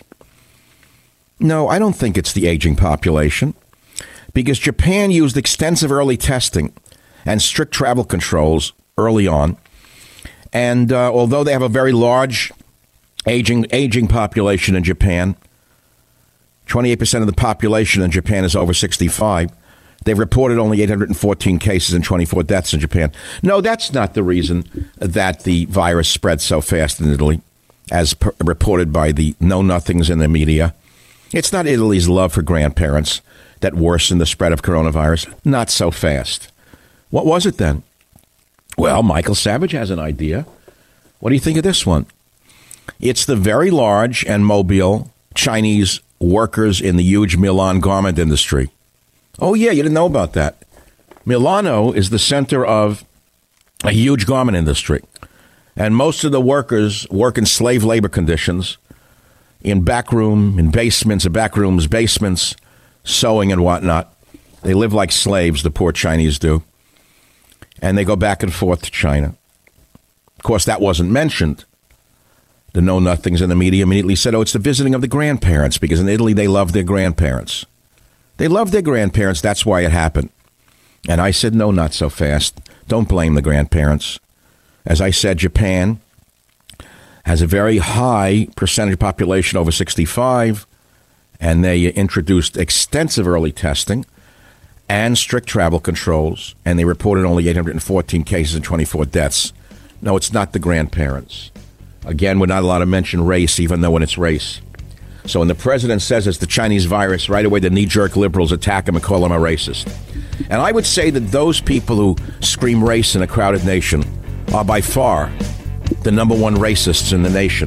No, I don't think it's the aging population, because Japan used extensive early testing and strict travel controls early on. And uh, although they have a very large aging aging population in Japan, twenty-eight percent of the population in Japan is over sixty-five. They've reported only eight hundred fourteen cases and twenty-four deaths in Japan. No, that's not the reason that the virus spread so fast in Italy, as per- reported by the know-nothings in the media. It's not Italy's love for grandparents that worsened the spread of coronavirus. Not so fast. What was it then? Well, Michael Savage has an idea. What do you think of this one? It's the very large and mobile Chinese workers in the huge Milan garment industry. Oh, yeah, you didn't know about that. Milano is the center of a huge garment industry. And most of the workers work in slave labor conditions, in back room, in basements, in back rooms, basements, sewing and whatnot. They live like slaves, the poor Chinese do. And they go back and forth to China. Of course, that wasn't mentioned. The know-nothings in the media immediately said, oh, it's the visiting of the grandparents, because in Italy they love their grandparents. They love their grandparents. That's why it happened. And I said, no, not so fast. Don't blame the grandparents. As I said, Japan has a very high percentage of population over sixty-five, and they introduced extensive early testing and strict travel controls, and they reported only eight hundred fourteen cases and twenty-four deaths. No, it's not the grandparents. Again, we're not allowed to mention race, even though when it's race. So when the president says it's the Chinese virus, right away the knee-jerk liberals attack him and call him a racist. And I would say that those people who scream race in a crowded nation are by far the number one racists in the nation.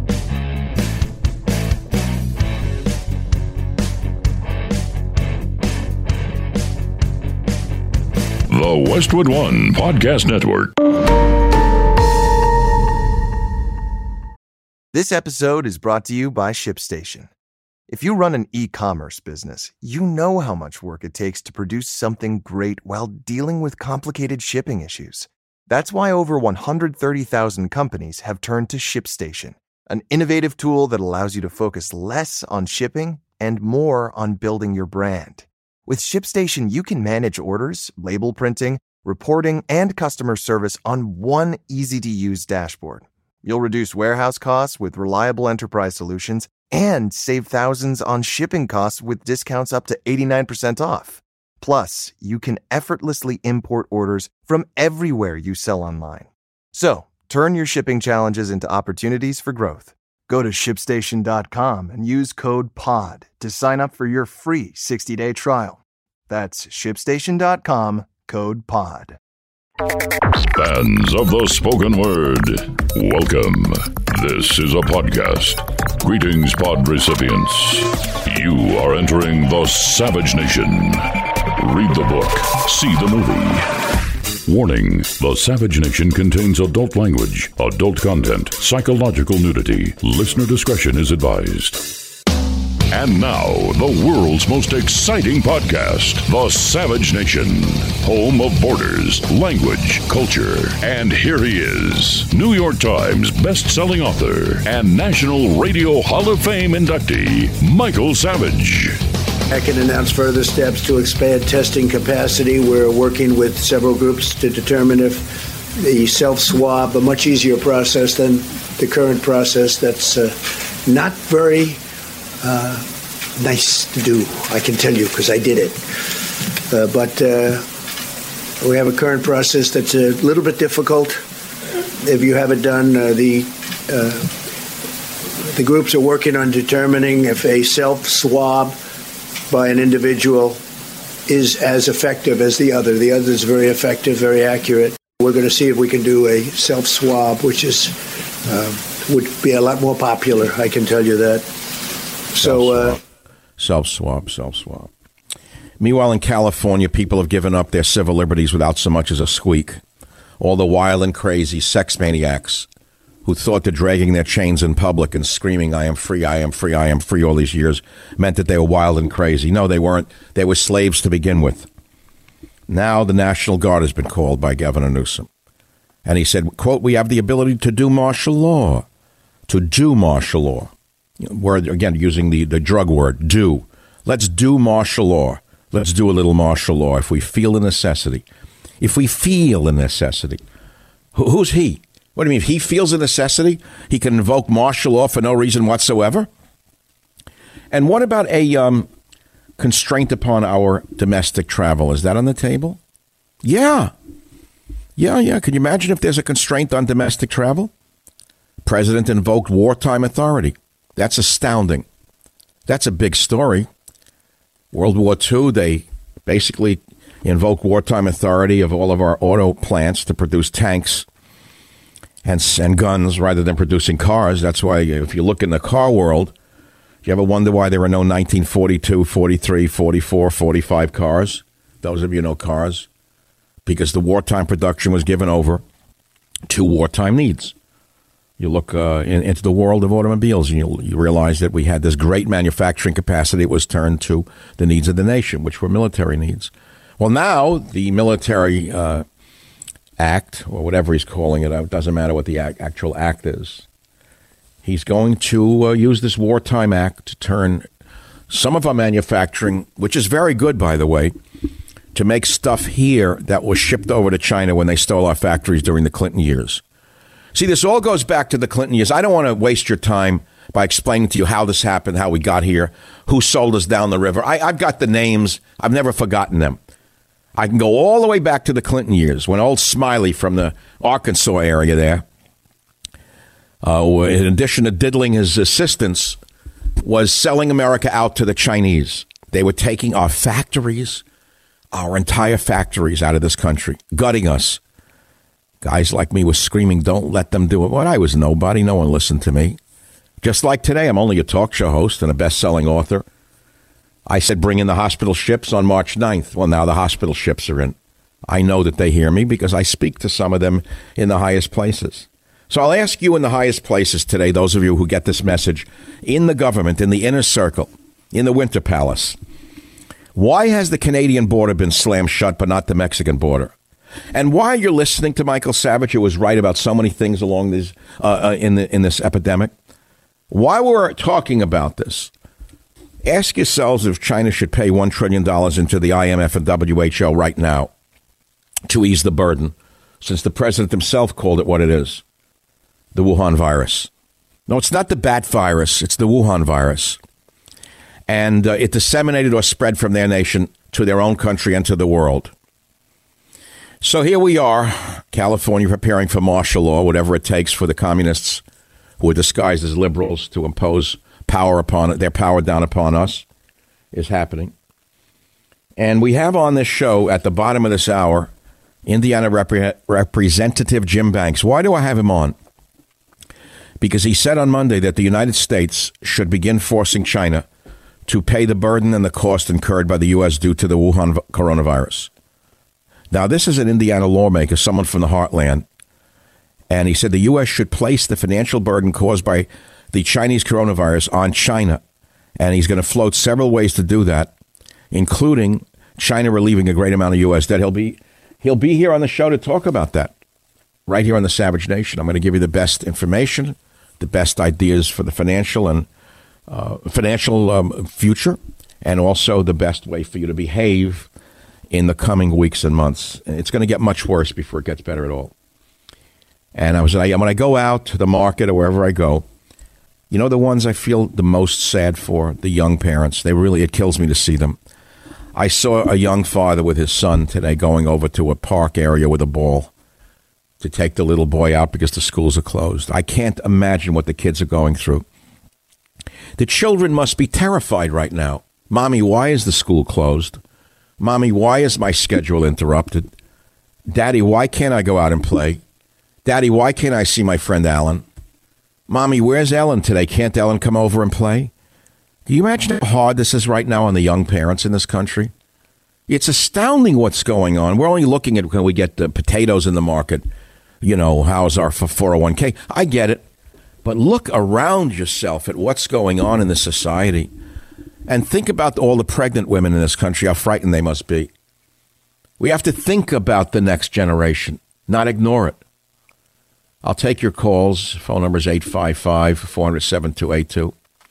The Westwood One Podcast Network. This episode is brought to you by ShipStation. If you run an e-commerce business, you know how much work it takes to produce something great while dealing with complicated shipping issues. That's why over one hundred thirty thousand companies have turned to ShipStation, an innovative tool that allows you to focus less on shipping and more on building your brand. With ShipStation, you can manage orders, label printing, reporting, and customer service on one easy-to-use dashboard. You'll reduce warehouse costs with reliable enterprise solutions and save thousands on shipping costs with discounts up to eighty-nine percent off. Plus, you can effortlessly import orders from everywhere you sell online. So, turn your shipping challenges into opportunities for growth. Go to ship station dot com and use code P O D to sign up for your free sixty-day trial. That's ship station dot com, code P O D. Fans of the spoken word, welcome. This is a podcast. Greetings, pod recipients. You are entering the Savage Nation. Read the book, see the movie. Warning, the Savage Nation contains adult language, adult content, psychological nudity. Listener discretion is advised. And now, the world's most exciting podcast, The Savage Nation, home of borders, language, culture. And here he is, New York Times best-selling author and National Radio Hall of Fame inductee, Michael Savage. I can announce further steps to expand testing capacity. We're working with several groups to determine if the self-swab, a much easier process than the current process that's uh, not very uh, nice to do, I can tell you, because I did it. Uh, but uh, we have a current process that's a little bit difficult. If you have it done, uh, the uh, the groups are working on determining if a self-swab by an individual is as effective as the other. The other is very effective, very accurate. We're going to see if we can do a self-swab, which is uh, would be a lot more popular, I can tell you that. So, uh, self-swab, self-swab. Meanwhile, in California, people have given up their civil liberties without so much as a squeak. All the wild and crazy sex maniacs who thought that dragging their chains in public and screaming, I am free, I am free, I am free all these years meant that they were wild and crazy. No, they weren't. They were slaves to begin with. Now the National Guard has been called by Governor Newsom. And he said, quote, we have the ability to do martial law, to do martial law. Word, again, using the, the drug word, do. Let's do martial law. Let's do a little martial law if we feel the necessity. If we feel a necessity. Who, who's he? What do you mean? If he feels a necessity, he can invoke martial law for no reason whatsoever? And what about a um, constraint upon our domestic travel? Is that on the table? Yeah. Yeah, yeah. Can you imagine if there's a constraint on domestic travel? President invoked wartime authority. That's astounding. That's a big story. World War Two, they basically invoked wartime authority of all of our auto plants to produce tanks and, and guns rather than producing cars. That's why if you look in the car world, you ever wonder why there are no nineteen forty-two, forty-three, forty-four, forty-five cars? Those of you know cars. Because the wartime production was given over to wartime needs. You look uh, in, into the world of automobiles, and you, you realize that we had this great manufacturing capacity that was turned to the needs of the nation, which were military needs. Well, now the military uh, act, or whatever he's calling it, it doesn't matter what the act, actual act is. He's going to uh, use this wartime act to turn some of our manufacturing, which is very good, by the way, to make stuff here that was shipped over to China when they stole our factories during the Clinton years. See, this all goes back to the Clinton years. I don't want to waste your time by explaining to you how this happened, how we got here, who sold us down the river. I, I've got the names. I've never forgotten them. I can go all the way back to the Clinton years when old Smiley from the Arkansas area there, uh, in addition to diddling his assistants, was selling America out to the Chinese. They were taking our factories, our entire factories out of this country, gutting us. Guys like me were screaming, don't let them do it. Well, I was nobody. No one listened to me. Just like today, I'm only a talk show host and a best-selling author. I said bring in the hospital ships on March ninth. Well, now the hospital ships are in. I know that they hear me because I speak to some of them in the highest places. So I'll ask you in the highest places today, those of you who get this message, in the government, in the inner circle, in the Winter Palace, why has the Canadian border been slammed shut but not the Mexican border? And why you're listening to Michael Savage, who was right about so many things along this uh, uh, in the in this epidemic? Why we're talking about this? Ask yourselves if China should pay one trillion dollars into the I M F and W H O right now to ease the burden, since the president himself called it what it is, the Wuhan virus. No, it's not the bat virus. It's the Wuhan virus. And uh, it disseminated or spread from their nation to their own country and to the world. So here we are, California preparing for martial law, whatever it takes for the communists who are disguised as liberals to impose power upon it, their power down upon us, is happening. And we have on this show at the bottom of this hour, Indiana Rep- Representative Jim Banks. Why do I have him on? Because he said on Monday that the United States should begin forcing China to pay the burden and the cost incurred by the U S due to the Wuhan coronavirus. Now, this is an Indiana lawmaker, someone from the heartland. And he said the U S should place the financial burden caused by the Chinese coronavirus on China. And he's going to float several ways to do that, including China relieving a great amount of U S debt. He'll be he'll be here on the show to talk about that, right here on the Savage Nation. I'm going to give you the best information, the best ideas for the financial and uh, financial um, future, and also the best way for you to behave in the coming weeks and months. It's going to get much worse before it gets better at all. And I was when I go out to the market or wherever I go, you know the ones I feel the most sad for? The young parents. They really, it kills me to see them. I saw a young father with his son today going over to a park area with a ball to take the little boy out because the schools are closed. I can't imagine what the kids are going through. The children must be terrified right now. Mommy, why is the school closed? Mommy, why is my schedule interrupted? Daddy, why can't I go out and play? Daddy, why can't I see my friend Alan? Mommy, where's Ellen today? Can't Ellen come over and play? Can you imagine how hard this is right now on the young parents in this country? It's astounding what's going on. We're only looking at when we get the potatoes in the market. You know, how's our four oh one k? I get it. But look around yourself at what's going on in this society. And think about all the pregnant women in this country, how frightened they must be. We have to think about the next generation, not ignore it. I'll take your calls. Phone number is eight five five, four zero seven, two eight two.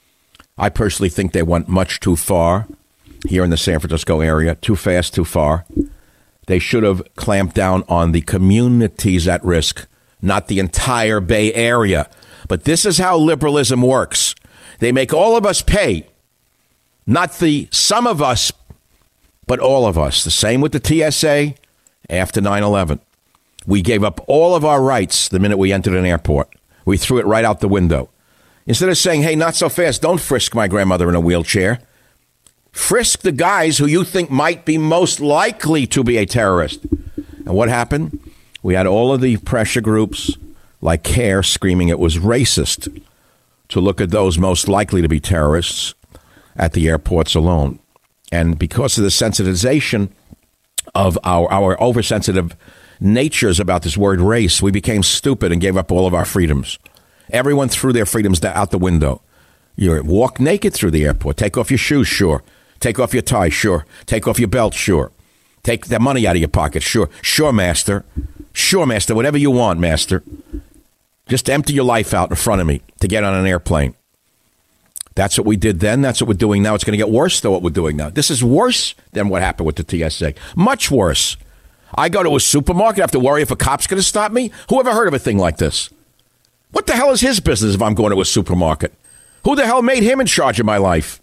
I personally think they went much too far here in the San Francisco area. Too fast, too far. They should have clamped down on the communities at risk, not the entire Bay Area. But this is how liberalism works. They make all of us pay. Not the some of us, but all of us. The same with the T S A after nine eleven. We gave up all of our rights the minute we entered an airport. We threw it right out the window. Instead of saying, hey, not so fast, don't frisk my grandmother in a wheelchair. Frisk the guys who you think might be most likely to be a terrorist. And what happened? We had all of the pressure groups like CARE screaming it was racist to look at those most likely to be terrorists at the airports alone. And because of the sensitization of our, our oversensitive natures about this word race, we became stupid and gave up all of our freedoms. Everyone threw their freedoms out the window. You walk naked through the airport. Take off your shoes, sure. Take off your tie, sure. Take off your belt, sure. Take the money out of your pocket, sure. Sure, master. Sure, master. Whatever you want, master. Just empty your life out in front of me to get on an airplane. That's what we did then. That's what we're doing now. It's going to get worse than what we're doing now. This is worse than what happened with the T S A. Much worse. I go to a supermarket, I have to worry if a cop's going to stop me. Who ever heard of a thing like this? What the hell is his business if I'm going to a supermarket? Who the hell made him in charge of my life?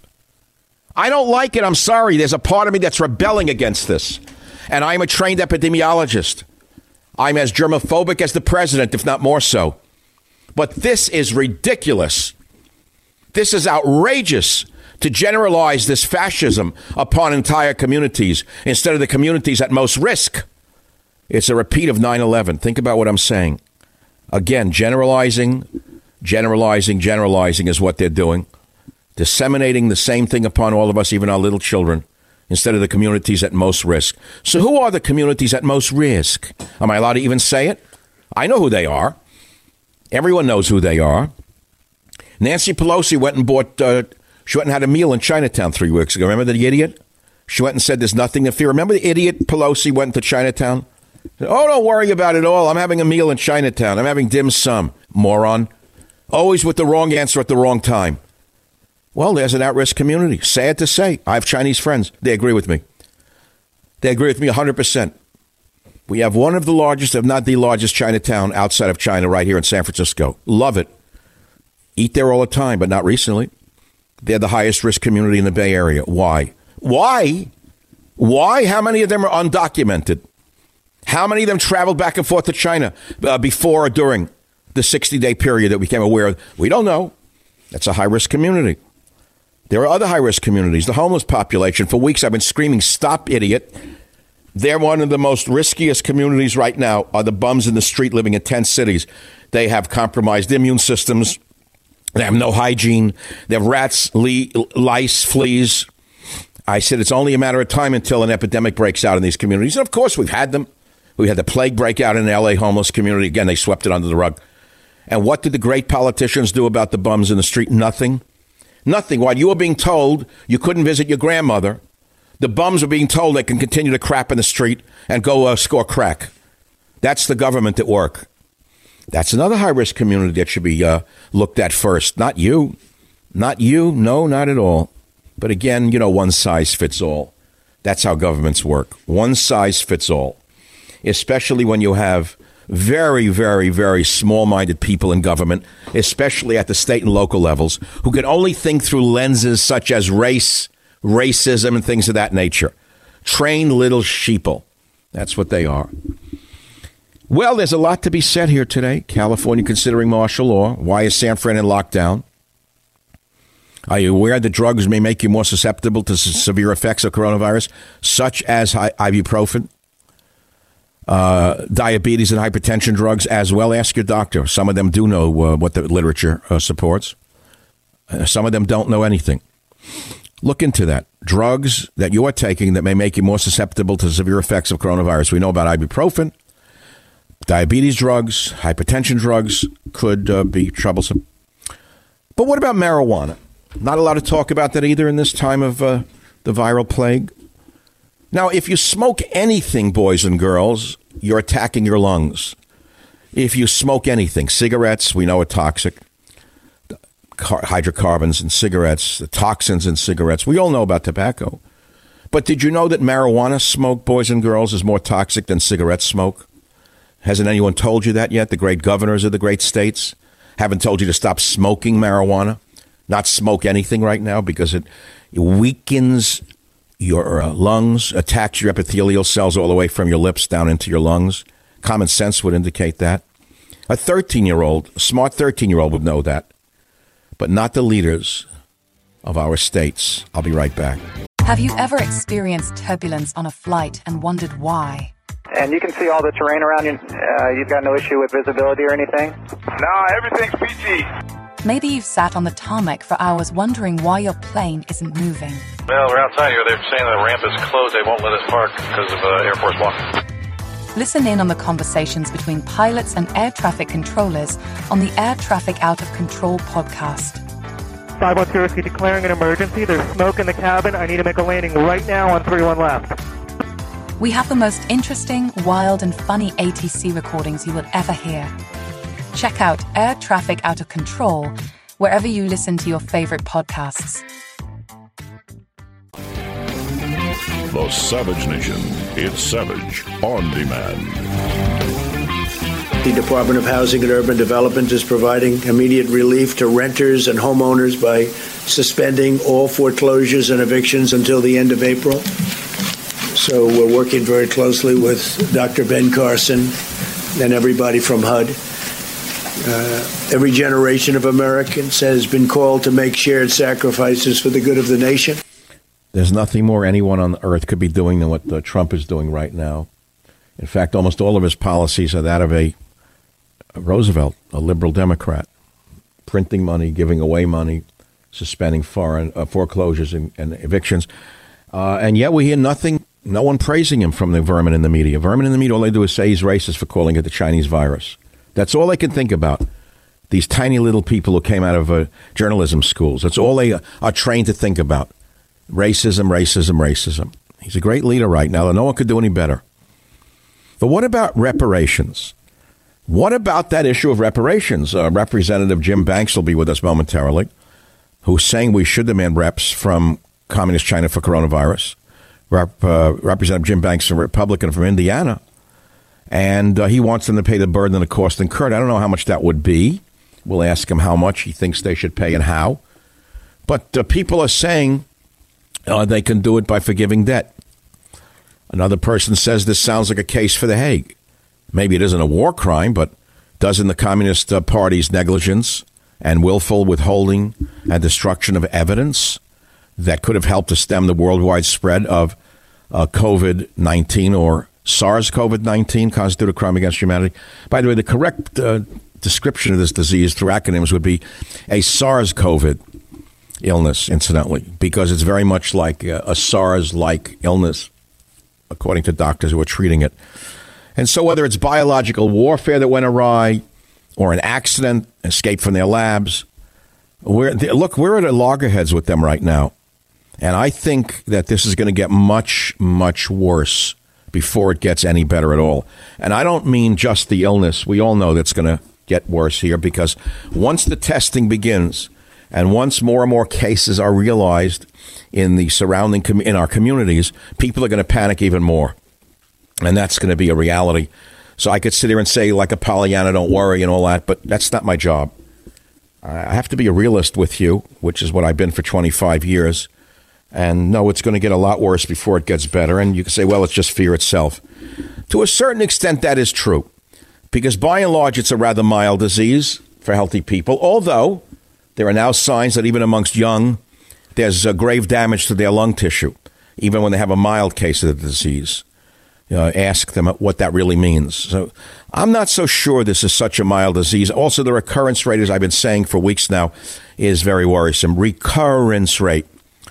I don't like it. I'm sorry. There's a part of me that's rebelling against this. And I'm a trained epidemiologist. I'm as germophobic as the president, if not more so. But this is ridiculous. This is outrageous to generalize this fascism upon entire communities instead of the communities at most risk. It's a repeat of nine eleven. Think about what I'm saying. Again, generalizing, generalizing, generalizing is what they're doing. Disseminating the same thing upon all of us, even our little children, instead of the communities at most risk. So who are the communities at most risk? Am I allowed to even say it? I know who they are. Everyone knows who they are. Nancy Pelosi went and bought, uh, she went and had a meal in Chinatown three weeks ago. Remember the idiot? She went and said there's nothing to fear. Remember the idiot Pelosi went to Chinatown? Oh, don't worry about it all. I'm having a meal in Chinatown. I'm having dim sum. Moron. Always with the wrong answer at the wrong time. Well, there's an at-risk community. Sad to say. I have Chinese friends. They agree with me. They agree with me one hundred percent. We have one of the largest, if not the largest, Chinatown outside of China right here in San Francisco. Love it. Eat there all the time, but not recently. They're the highest risk community in the Bay Area. Why? Why? Why? How many of them are undocumented? How many of them traveled back and forth to China uh, before or during the sixty-day period that we became aware of? We don't know. That's a high-risk community. There are other high-risk communities. The homeless population. For weeks, I've been screaming, stop, idiot. They're one of the most riskiest communities right now are the bums in the street living in tent cities. They have compromised immune systems. They have no hygiene. They have rats, lice, fleas. I said it's only a matter of time until an epidemic breaks out in these communities. And, of course, we've had them. We had the plague break out in the L A homeless community. Again, they swept it under the rug. And what did the great politicians do about the bums in the street? Nothing. Nothing. While you were being told you couldn't visit your grandmother, the bums were being told they can continue to crap in the street and go uh, score crack. That's the government at work. That's another high-risk community that should be uh, looked at first. Not you. Not you. No, not at all. But again, you know, one size fits all. That's how governments work. One size fits all. Especially when you have very, very, very small-minded people in government, especially at the state and local levels, who can only think through lenses such as race, racism, and things of that nature. Trained little sheeple. That's what they are. Well, there's a lot to be said here today. California considering martial law. Why is San Fran in lockdown? Are you aware that drugs may make you more susceptible to severe effects of coronavirus, such as ibuprofen, uh, diabetes and hypertension drugs as well? Ask your doctor. Some of them do know uh, what the literature uh, supports. Uh, some of them don't know anything. Look into that. Drugs that you are taking that may make you more susceptible to severe effects of coronavirus. We know about ibuprofen. Diabetes drugs, hypertension drugs could uh, be troublesome. But what about marijuana? Not allowed to talk about that either in this time of uh, the viral plague. Now, if you smoke anything, boys and girls, you're attacking your lungs. If you smoke anything, cigarettes, we know are toxic. Car- hydrocarbons in cigarettes, the toxins in cigarettes. We all know about tobacco. But did you know that marijuana smoke, boys and girls, is more toxic than cigarette smoke? Hasn't anyone told you that yet? The great governors of the great states haven't told you to stop smoking marijuana, not smoke anything right now because it, it weakens your uh, lungs, attacks your epithelial cells all the way from your lips down into your lungs. Common sense would indicate that. A thirteen-year-old, a smart thirteen-year-old would know that, but not the leaders of our states. I'll be right back. Have you ever experienced turbulence on a flight and wondered why? And you can see all the terrain around you. Uh, you've got no issue with visibility or anything? No, everything's peachy. Maybe you've sat on the tarmac for hours wondering why your plane isn't moving. Well, we're outside here. They're saying the ramp is closed. They won't let us park because of uh, Air Force One. Listen in on the conversations between pilots and air traffic controllers on the Air Traffic Out of Control podcast. five one zero, declaring an emergency. There's smoke in the cabin. I need to make a landing right now on three one left. We have the most interesting, wild, and funny A T C recordings you will ever hear. Check out Air Traffic Out of Control wherever you listen to your favorite podcasts. The Savage Nation. It's Savage on demand. The Department of Housing and Urban Development is providing immediate relief to renters and homeowners by suspending all foreclosures and evictions until the end of April. So we're working very closely with Doctor Ben Carson and everybody from H U D. Uh, every generation of Americans has been called to make shared sacrifices for the good of the nation. There's nothing more anyone on earth could be doing than what uh, Trump is doing right now. In fact, almost all of his policies are that of a, a Roosevelt, a liberal Democrat, printing money, giving away money, suspending foreign uh, foreclosures and, and evictions. Uh, and yet we hear nothing, no one praising him from the vermin in the media. Vermin in the media, all they do is say he's racist for calling it the Chinese virus. That's all they can think about. These tiny little people who came out of uh, journalism schools. That's all they uh, are trained to think about. Racism, racism, racism. He's a great leader right now, and no one could do any better. But what about reparations? What about that issue of reparations? Uh, Representative Jim Banks will be with us momentarily, who's saying we should demand reps from Communist China for coronavirus. Rep, uh, Representative Jim Banks, a Republican from Indiana. And uh, he wants them to pay the burden and the cost incurred. I don't know how much that would be. We'll ask him how much he thinks they should pay and how. But uh, people are saying uh, they can do it by forgiving debt. Another person says this sounds like a case for The Hague. Maybe it isn't a war crime, but doesn't the Communist uh, Party's negligence and willful withholding and destruction of evidence that could have helped to stem the worldwide spread of uh, COVID nineteen or SARS-CoV nineteen constitute a crime against humanity? By the way, the correct uh, description of this disease through acronyms would be a SARS-CoV illness, incidentally, because it's very much like a, a SARS-like illness, according to doctors who are treating it. And so whether it's biological warfare that went awry or an accident, escape from their labs, we're, look, we're at a loggerheads with them right now. And I think that this is going to get much, much worse before it gets any better at all. And I don't mean just the illness. We all know that's going to get worse here, because once the testing begins and once more and more cases are realized in the surrounding, com- in our communities, people are going to panic even more. And that's going to be a reality. So I could sit here and say, like a Pollyanna, don't worry and all that, but that's not my job. I have to be a realist with you, which is what I've been for twenty-five years. And no, it's going to get a lot worse before it gets better. And you can say, well, it's just fear itself. To a certain extent, that is true, because by and large, it's a rather mild disease for healthy people, although there are now signs that even amongst young, there's uh, grave damage to their lung tissue, even when they have a mild case of the disease. Uh, ask them what that really means. So I'm not so sure this is such a mild disease. Also, the recurrence rate, as I've been saying for weeks now, is very worrisome. Recurrence rate.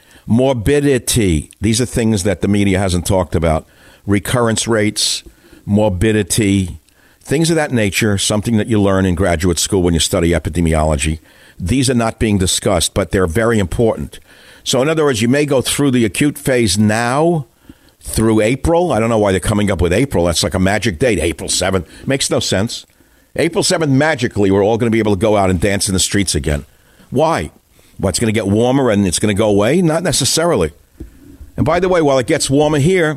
Morbidity. These are things that the media hasn't talked about. Recurrence rates, morbidity, things of that nature, something that you learn in graduate school when you study epidemiology. These are not being discussed, but they're very important. So in other words, you may go through the acute phase now through April. I don't know why they're coming up with April. That's like a magic date, April seventh. Makes no sense. April seventh, magically, we're all going to be able to go out and dance in the streets again. Why? Well, it's going to get warmer and it's going to go away? Not necessarily. And by the way, while it gets warmer here,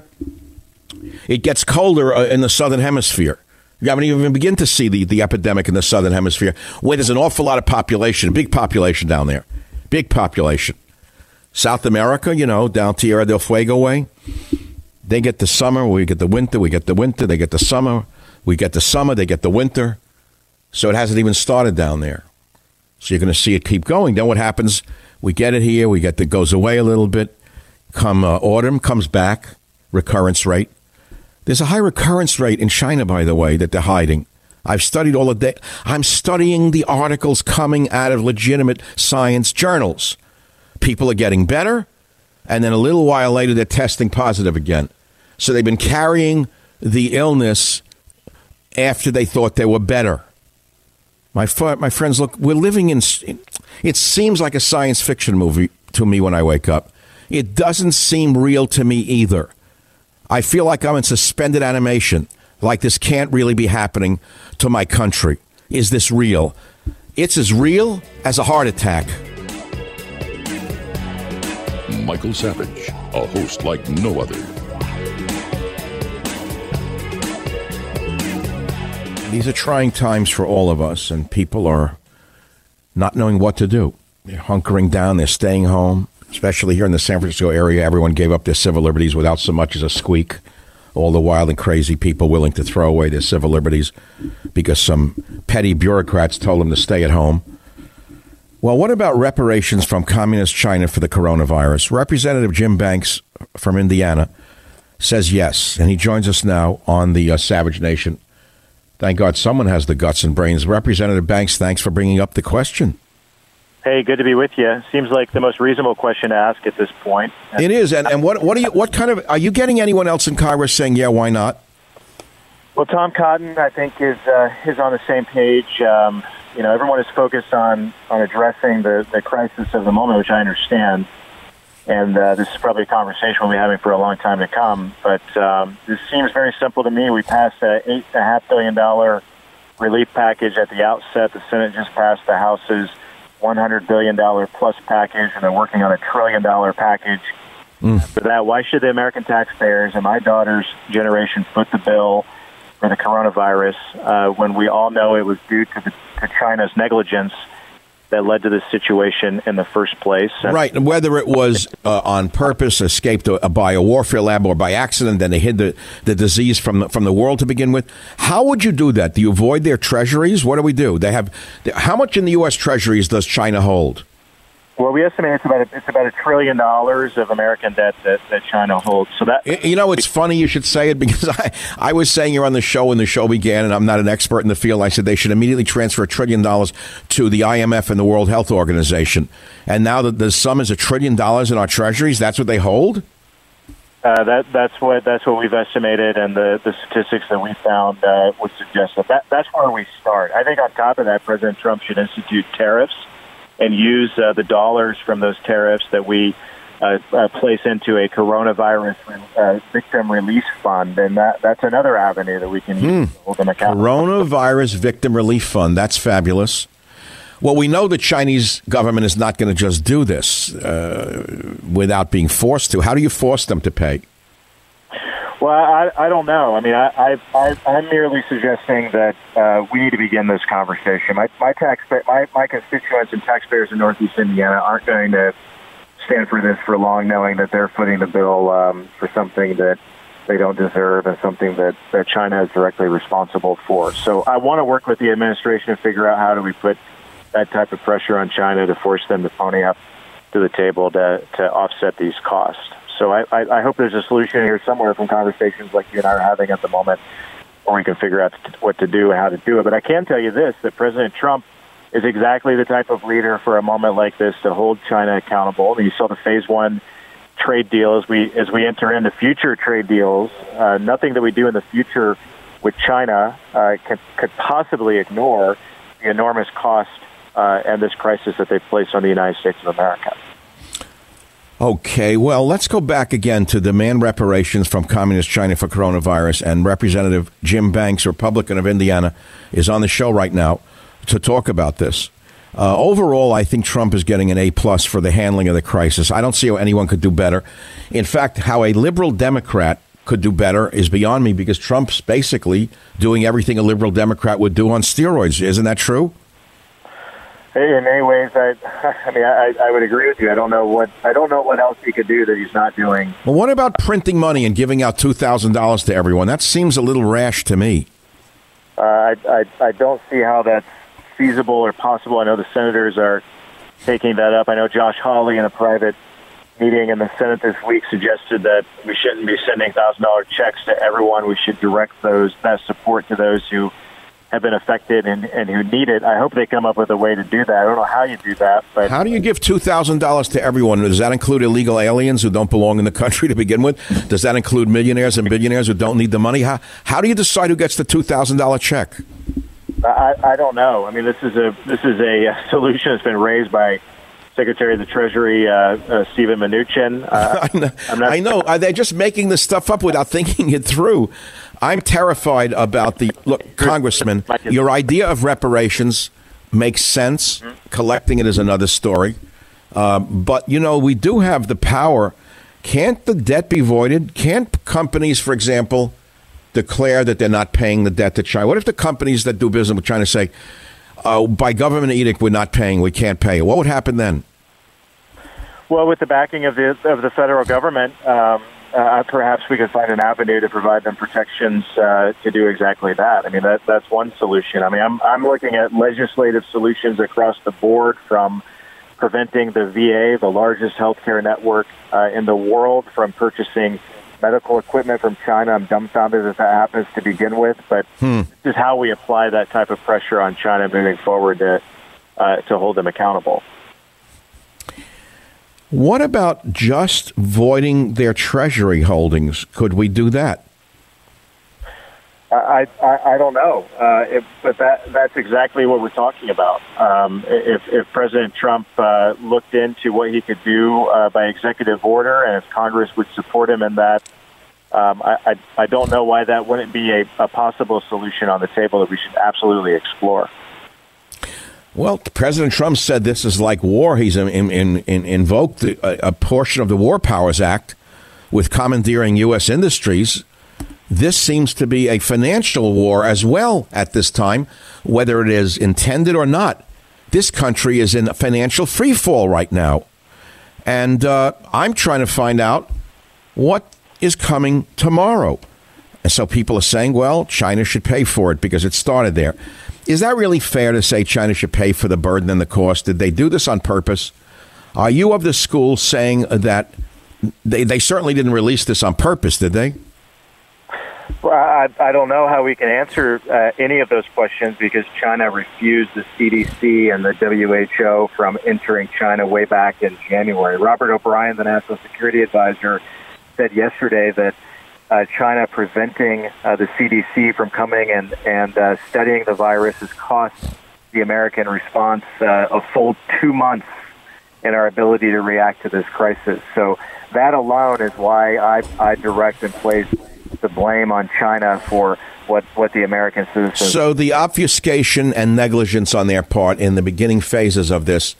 it gets colder in the southern hemisphere. You haven't even begun to see the, the epidemic in the southern hemisphere, where there's an awful lot of population, big population down there, big population. South America, you know, down Tierra del Fuego way, they get the summer, we get the winter, we get the winter, they get the summer, we get the summer, they get the winter. So it hasn't even started down there. So you're going to see it keep going. Then what happens? We get it here. We get the goes away a little bit. Come uh, autumn, comes back. Recurrence rate. There's a high recurrence rate in China, by the way, that they're hiding. I've studied all of that. I'm studying the articles coming out of legitimate science journals. People are getting better, and then a little while later, they're testing positive again. So they've been carrying the illness after they thought they were better. My my friends, look, we're living in, it seems like a science fiction movie to me when I wake up. It doesn't seem real to me either. I feel like I'm in suspended animation, like this can't really be happening to my country. Is this real? It's as real as a heart attack. Michael Savage, a host like no other. These are trying times for all of us, and people are not knowing what to do. They're hunkering down, they're staying home, especially here in the San Francisco area. Everyone gave up their civil liberties without so much as a squeak. All the wild and crazy people willing to throw away their civil liberties because some petty bureaucrats told them to stay at home. Well, what about reparations from communist China for the coronavirus? Representative Jim Banks from Indiana says yes, and he joins us now on the uh, Savage Nation. Thank God someone has the guts and brains. Representative Banks, thanks for bringing up the question. Hey, good to be with you. Seems like the most reasonable question to ask at this point. It is, and, and what what are you? What kind of are you getting anyone else in Congress saying, yeah, why not? Well, Tom Cotton, I think, is uh, is on the same page. Um, you know, everyone is focused on on addressing the, the crisis of the moment, which I understand. And uh, this is probably a conversation we'll be having for a long time to come. But um, this seems very simple to me. We passed an eight point five billion dollars relief package at the outset. The Senate just passed the House's one hundred billion dollars plus package, and they're working on a trillion dollar package. Mm. For that, why should the American taxpayers and my daughter's generation foot the bill for the coronavirus uh, when we all know it was due to, the, to China's negligence that led to this situation in the first place? Right, and whether it was uh, on purpose, escaped a, a biowarfare lab, or by accident, then they hid the, the disease from the, from the world to begin with. How would you do that? Do you avoid their treasuries? What do we do? They have how much in the U S treasuries does China hold? Well, we estimate it's about a, it's about a trillion dollars of American debt that, that China holds. So that you know, it's funny you should say it, because I, I was saying here on the show when the show began, and I'm not an expert in the field. I said they should immediately transfer a trillion dollars to the I M F and the World Health Organization. And now that the sum is a trillion dollars in our treasuries, that's what they hold. Uh, that that's what that's what we've estimated, and the, the statistics that we found uh, would suggest that, that that's where we start. I think on top of that, President Trump should institute tariffs and use uh, the dollars from those tariffs that we uh, uh, place into a coronavirus uh, victim relief fund. And that, that's another avenue that we can hmm. use to hold them accountable. Coronavirus Victim Relief Fund. That's fabulous. Well, we know the Chinese government is not going to just do this uh, without being forced to. How do you force them to pay? Well, I, I don't know. I mean, I, I, I, I'm merely suggesting that uh, we need to begin this conversation. My my, taxpay- my my constituents and taxpayers in Northeast Indiana aren't going to stand for this for long, knowing that they're footing the bill um, for something that they don't deserve and something that, that China is directly responsible for. So I want to work with the administration to figure out how do we put that type of pressure on China to force them to pony up to the table to, to offset these costs. So I, I, I hope there's a solution here somewhere from conversations like you and I are having at the moment, where we can figure out what to do and how to do it. But I can tell you this, that President Trump is exactly the type of leader for a moment like this to hold China accountable. You saw the phase one trade deal as we as we enter into future trade deals. Uh, nothing that we do in the future with China uh, could, could possibly ignore the enormous cost uh, and this crisis that they've placed on the United States of America. Okay, well, let's go back again to demand reparations from communist China for coronavirus. And Representative Jim Banks, Republican of Indiana, is on the show right now to talk about this. Uh, overall, I think Trump is getting an A plus for the handling of the crisis. I don't see how anyone could do better. In fact, how a liberal Democrat could do better is beyond me, because Trump's basically doing everything a liberal Democrat would do on steroids. Isn't that true? Hey, in many ways, I, I mean, I, I would agree with you. I don't know what I don't know what else he could do that he's not doing. Well, what about printing money and giving out two thousand dollars to everyone? That seems a little rash to me. Uh, I, I I don't see how that's feasible or possible. I know the senators are taking that up. I know Josh Hawley in a private meeting in the Senate this week suggested that we shouldn't be sending one thousand dollars checks to everyone. We should direct those that support to those who have been affected and, and who need it. I hope they come up with a way to do that. I don't know how you do that. But how do you give two thousand dollars to everyone? Does that include illegal aliens who don't belong in the country to begin with? Does that include millionaires and billionaires who don't need the money? How, how do you decide who gets the two thousand dollars check? I, I don't know. I mean, this is a this is a solution that's been raised by Secretary of the Treasury, uh, uh, Steven Mnuchin. Uh, I know. I'm not, I know. Are they just making this stuff up without thinking it through? I'm terrified about the look, Congressman. Your idea of reparations makes sense. Collecting it is another story. Uh, but, you know, we do have the power. Can't the debt be voided? Can't companies, for example, declare that they're not paying the debt to China? What if the companies that do business with China say, uh, by government edict, we're not paying, we can't pay? What would happen then? Well, with the backing of the of the federal government, um, uh, perhaps we could find an avenue to provide them protections uh, to do exactly that. I mean, that that's one solution. I mean, I'm I'm looking at legislative solutions across the board, from preventing the V A, the largest healthcare network uh, in the world, from purchasing medical equipment from China. I'm dumbfounded that that happens to begin with, but hmm. this is how we apply that type of pressure on China moving forward to uh, to hold them accountable. What about just voiding their treasury holdings? Could we do that? I, I, I don't know, uh, if, but that that's exactly what we're talking about. Um, if, if President Trump uh, looked into what he could do uh, by executive order, and if Congress would support him in that, um, I, I, I don't know why that wouldn't be a, a possible solution on the table that we should absolutely explore. Well, President Trump said this is like war. He's in, in, in, invoked a, a portion of the War Powers Act with commandeering U S industries. This seems to be a financial war as well at this time, whether it is intended or not. This country is in a financial freefall right now. And uh, I'm trying to find out what is coming tomorrow. And so people are saying, well, China should pay for it because it started there. Is that really fair to say China should pay for the burden and the cost? Did they do this on purpose? Are you of the school saying that they, they certainly didn't release this on purpose, did they? Well, I, I don't know how we can answer uh, any of those questions because China refused the C D C and the W H O from entering China way back in January. Robert O'Brien, the National Security Advisor, said yesterday that uh, China preventing uh, the C D C from coming and, and uh, studying the virus has cost the American response uh, a full two months in our ability to react to this crisis. So that alone is why I, I direct and place the blame on China for what, what the American citizens... So the obfuscation and negligence on their part in the beginning phases of this,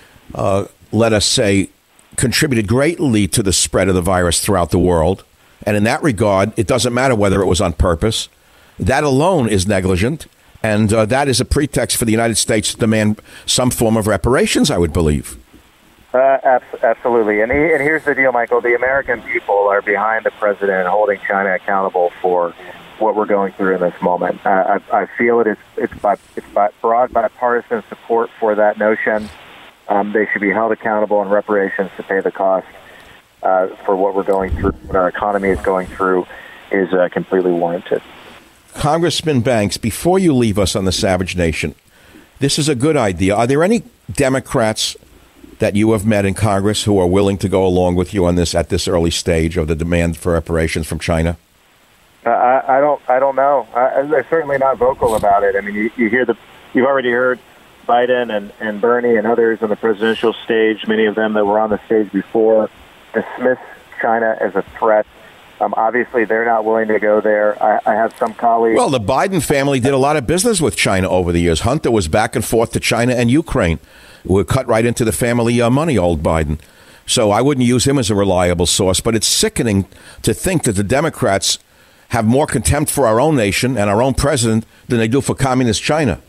uh, let us say, contributed greatly to the spread of the virus throughout the world. And in that regard, it doesn't matter whether it was on purpose. That alone is negligent. And uh, that is a pretext for the United States to demand some form of reparations, I would believe. Uh, abs- absolutely. And, he, and here's the deal, Michael. The American people are behind the president holding China accountable for what we're going through in this moment. Uh, I, I feel it is it's, by, it's by broad bipartisan support for that notion. Um, they should be held accountable and reparations to pay the cost uh, for what we're going through, what our economy is going through, is uh, completely warranted. Congressman Banks, before you leave us on the Savage Nation, this is a good idea. Are there any Democrats that you have met in Congress who are willing to go along with you on this at this early stage of the demand for reparations from China? Uh, I, I don't. I don't know. I, they're certainly not vocal about it. I mean, you, you hear the. You've already heard Biden and, and Bernie and others on the presidential stage. Many of them that were on the stage before dismiss China as a threat. Um, obviously, they're not willing to go there. I, I have some colleagues. Well, the Biden family did a lot of business with China over the years. Hunter was back and forth to China and Ukraine. We're cut right into the family uh, money, old Biden. So I wouldn't use him as a reliable source. But it's sickening to think that the Democrats have more contempt for our own nation and our own president than they do for communist China.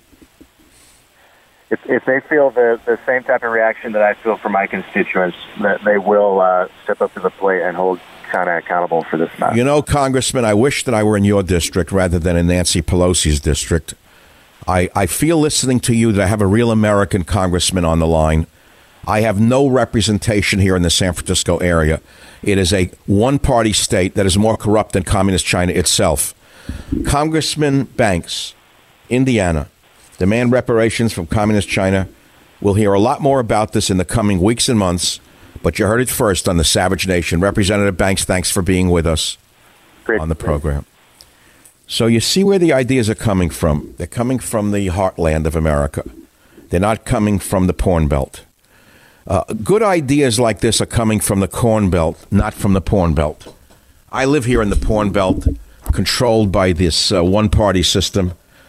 If, if they feel the, the same type of reaction that I feel from my constituents, that they will uh, step up to the plate and hold China accountable for this matter. You know, Congressman, I wish that I were in your district rather than in Nancy Pelosi's district. I, I feel listening to you that I have a real American congressman on the line. I have no representation here in the San Francisco area. It is a one-party state that is more corrupt than communist China itself. Congressman Banks, Indiana, demand reparations from communist China. We'll hear a lot more about this in the coming weeks and months, but you heard it first on the Savage Nation. Representative Banks, thanks for being with us Great. on the program. So you see where the ideas are coming from. They're coming from the heartland of America. They're not coming from the porn belt. Uh, good ideas like this are coming from the corn belt, not from the porn belt. I live here in the porn belt, controlled by this uh, one-party system.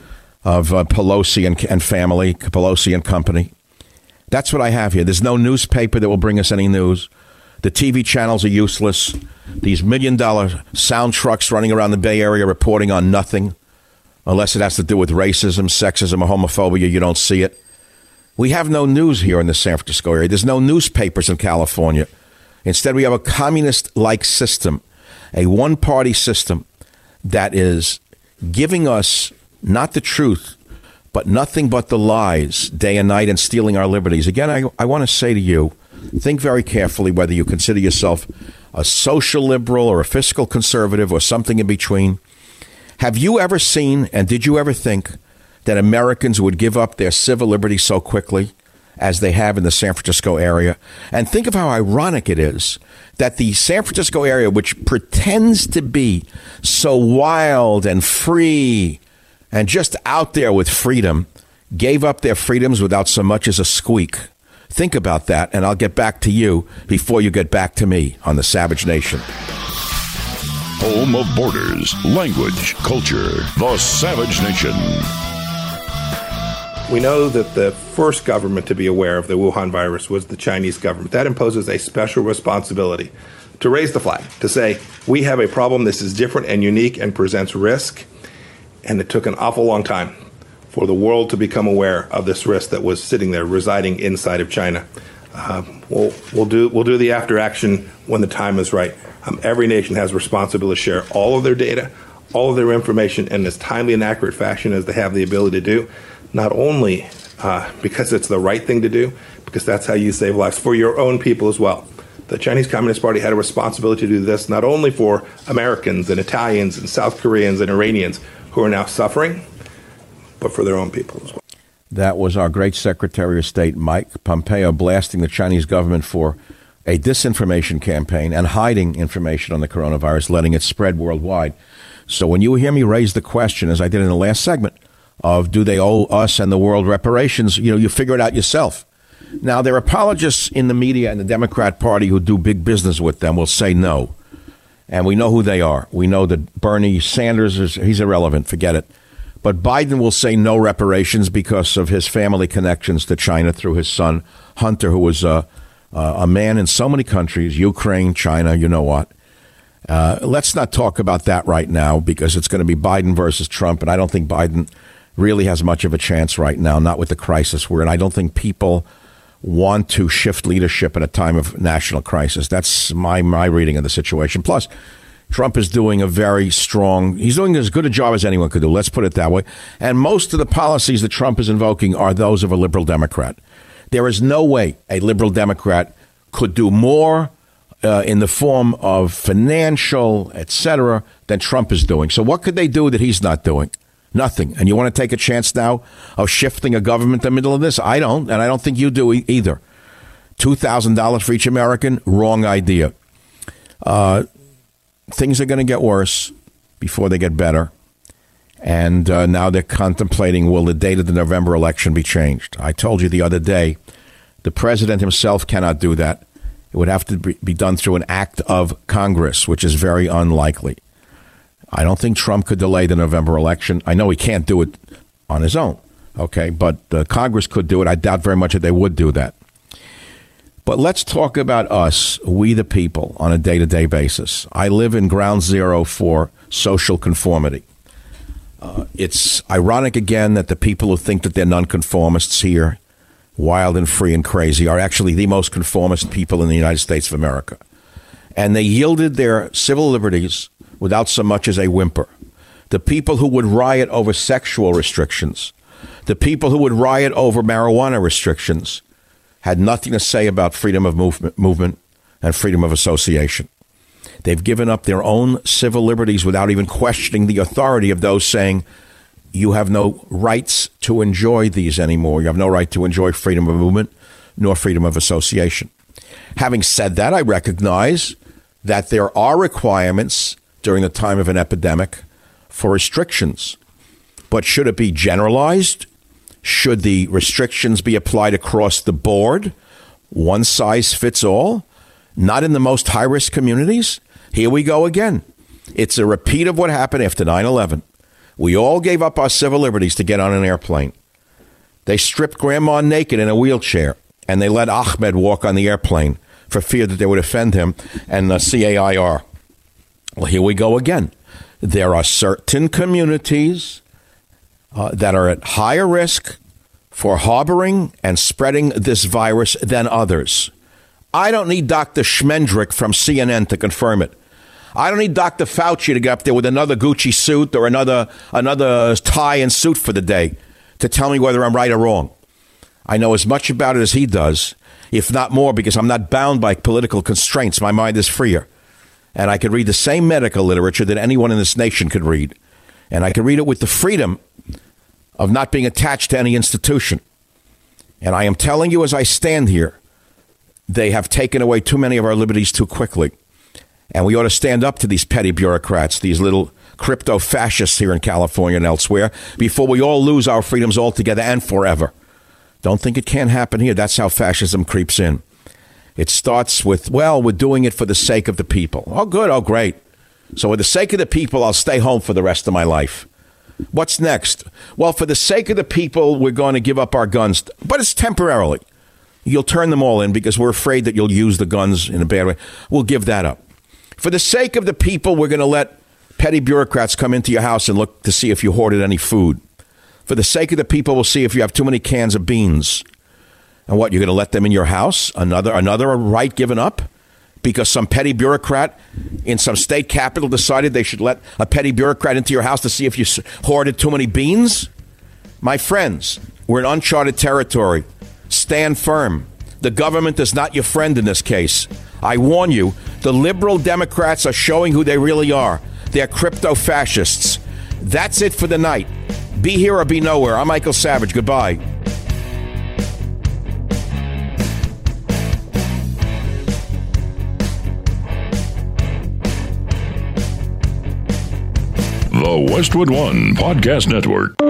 of uh, Pelosi and, and family, Pelosi and company. That's what I have here. There's no newspaper that will bring us any news. The T V channels are useless. These million-dollar sound trucks running around the Bay Area reporting on nothing, unless it has to do with racism, sexism, or homophobia. You don't see it. We have no news here in the San Francisco area. There's no newspapers in California. Instead, we have a communist-like system, a one-party system that is giving us not the truth, but nothing but the lies day and night and stealing our liberties. Again, I, I want to say to you, think very carefully whether you consider yourself a social liberal or a fiscal conservative or something in between. Have you ever seen, and did you ever think, that Americans would give up their civil liberties so quickly as they have in the San Francisco area? And think of how ironic it is that the San Francisco area, which pretends to be so wild and free and just out there with freedom, gave up their freedoms without so much as a squeak. Think about that, and I'll get back to you before you get back to me on the Savage Nation. Home of borders, language, culture, the Savage Nation. We know that the first government to be aware of the Wuhan virus was the Chinese government. That imposes a special responsibility to raise the flag, to say, we have a problem, this is different and unique and presents risk. And it took an awful long time for the world to become aware of this risk that was sitting there, residing inside of China. Uh, we'll, we'll do we'll do the after action when the time is right. Um, every nation has a responsibility to share all of their data, all of their information in as timely and accurate fashion as they have the ability to do, not only uh, because it's the right thing to do, because that's how you save lives for your own people as well. The Chinese Communist Party had a responsibility to do this not only for Americans and Italians and South Koreans and Iranians who are now suffering, but for their own people as well. That was our great Secretary of State, Mike Pompeo, blasting the Chinese government for a disinformation campaign and hiding information on the coronavirus, letting it spread worldwide. So when you hear me raise the question, as I did in the last segment, of do they owe us and the world reparations, you know, you figure it out yourself. Now, there are apologists in the media and the Democrat Party who do big business with them will say no. And we know who they are. We know that Bernie Sanders, is he's irrelevant, forget it. But Biden will say no reparations because of his family connections to China through his son, Hunter, who was a, a man in so many countries, Ukraine, China, you know what. Uh, let's not talk about that right now because it's going to be Biden versus Trump. And I don't think Biden really has much of a chance right now, not with the crisis we're in. I don't think people want to shift leadership in a time of national crisis. That's my my reading of the situation. Plus, Trump is doing a very strong, he's doing as good a job as anyone could do. Let's put it that way. And most of the policies that Trump is invoking are those of a liberal Democrat. There is no way a liberal Democrat could do more uh, in the form of financial, et cetera, than Trump is doing. So what could they do that he's not doing? Nothing. And you want to take a chance now of shifting a government in the middle of this? I don't, and I don't think you do e- either. two thousand dollars for each American? Wrong idea. Uh, things are going to get worse before they get better. And uh, now they're contemplating, will the date of the November election be changed? I told you the other day, the president himself cannot do that. It would have to be done through an act of Congress, which is very unlikely. I don't think Trump could delay the November election. I know he can't do it on his own, okay? But uh, Congress could do it. I doubt very much that they would do that. But let's talk about us, we the people, on a day-to-day basis. I live in ground zero for social conformity. Uh, it's ironic, again, that the people who think that they're nonconformists here, wild and free and crazy, are actually the most conformist people in the United States of America. And they yielded their civil liberties without so much as a whimper. The people who would riot over sexual restrictions, the people who would riot over marijuana restrictions, had nothing to say about freedom of movement, movement and freedom of association. They've given up their own civil liberties without even questioning the authority of those saying, you have no rights to enjoy these anymore. You have no right to enjoy freedom of movement nor freedom of association. Having said that, I recognize that there are requirements during the time of an epidemic for restrictions. But should it be generalized? Should the restrictions be applied across the board? One size fits all? Not in the most high-risk communities? Here we go again. It's a repeat of what happened after nine eleven. We all gave up our civil liberties to get on an airplane. They stripped Grandma naked in a wheelchair, and they let Ahmed walk on the airplane for fear that they would offend him and the C A I R. Well, here we go again. There are certain communities uh, that are at higher risk for harboring and spreading this virus than others. I don't need Doctor Schmendrick from C N N to confirm it. I don't need Doctor Fauci to get up there with another Gucci suit or another another tie and suit for the day to tell me whether I'm right or wrong. I know as much about it as he does, if not more, because I'm not bound by political constraints. My mind is freer. And I could read the same medical literature that anyone in this nation could read. And I could read it with the freedom of not being attached to any institution. And I am telling you as I stand here, they have taken away too many of our liberties too quickly. And we ought to stand up to these petty bureaucrats, these little crypto fascists here in California and elsewhere, before we all lose our freedoms altogether and forever. Don't think it can't happen here. That's how fascism creeps in. It starts with, well, we're doing it for the sake of the people. Oh, good. Oh, great. So for the sake of the people, I'll stay home for the rest of my life. What's next? Well, for the sake of the people, we're going to give up our guns, but it's temporarily. You'll turn them all in because we're afraid that you'll use the guns in a bad way. We'll give that up. For the sake of the people, we're going to let petty bureaucrats come into your house and look to see if you hoarded any food. For the sake of the people, we'll see if you have too many cans of beans. And what, you're going to let them in your house? Another another right given up? Because some petty bureaucrat in some state capital decided they should let a petty bureaucrat into your house to see if you hoarded too many beans? My friends, we're in uncharted territory. Stand firm. The government is not your friend in this case. I warn you, the liberal Democrats are showing who they really are. They're crypto fascists. That's it for the night. Be here or be nowhere. I'm Michael Savage. Goodbye. The Westwood One Podcast Network.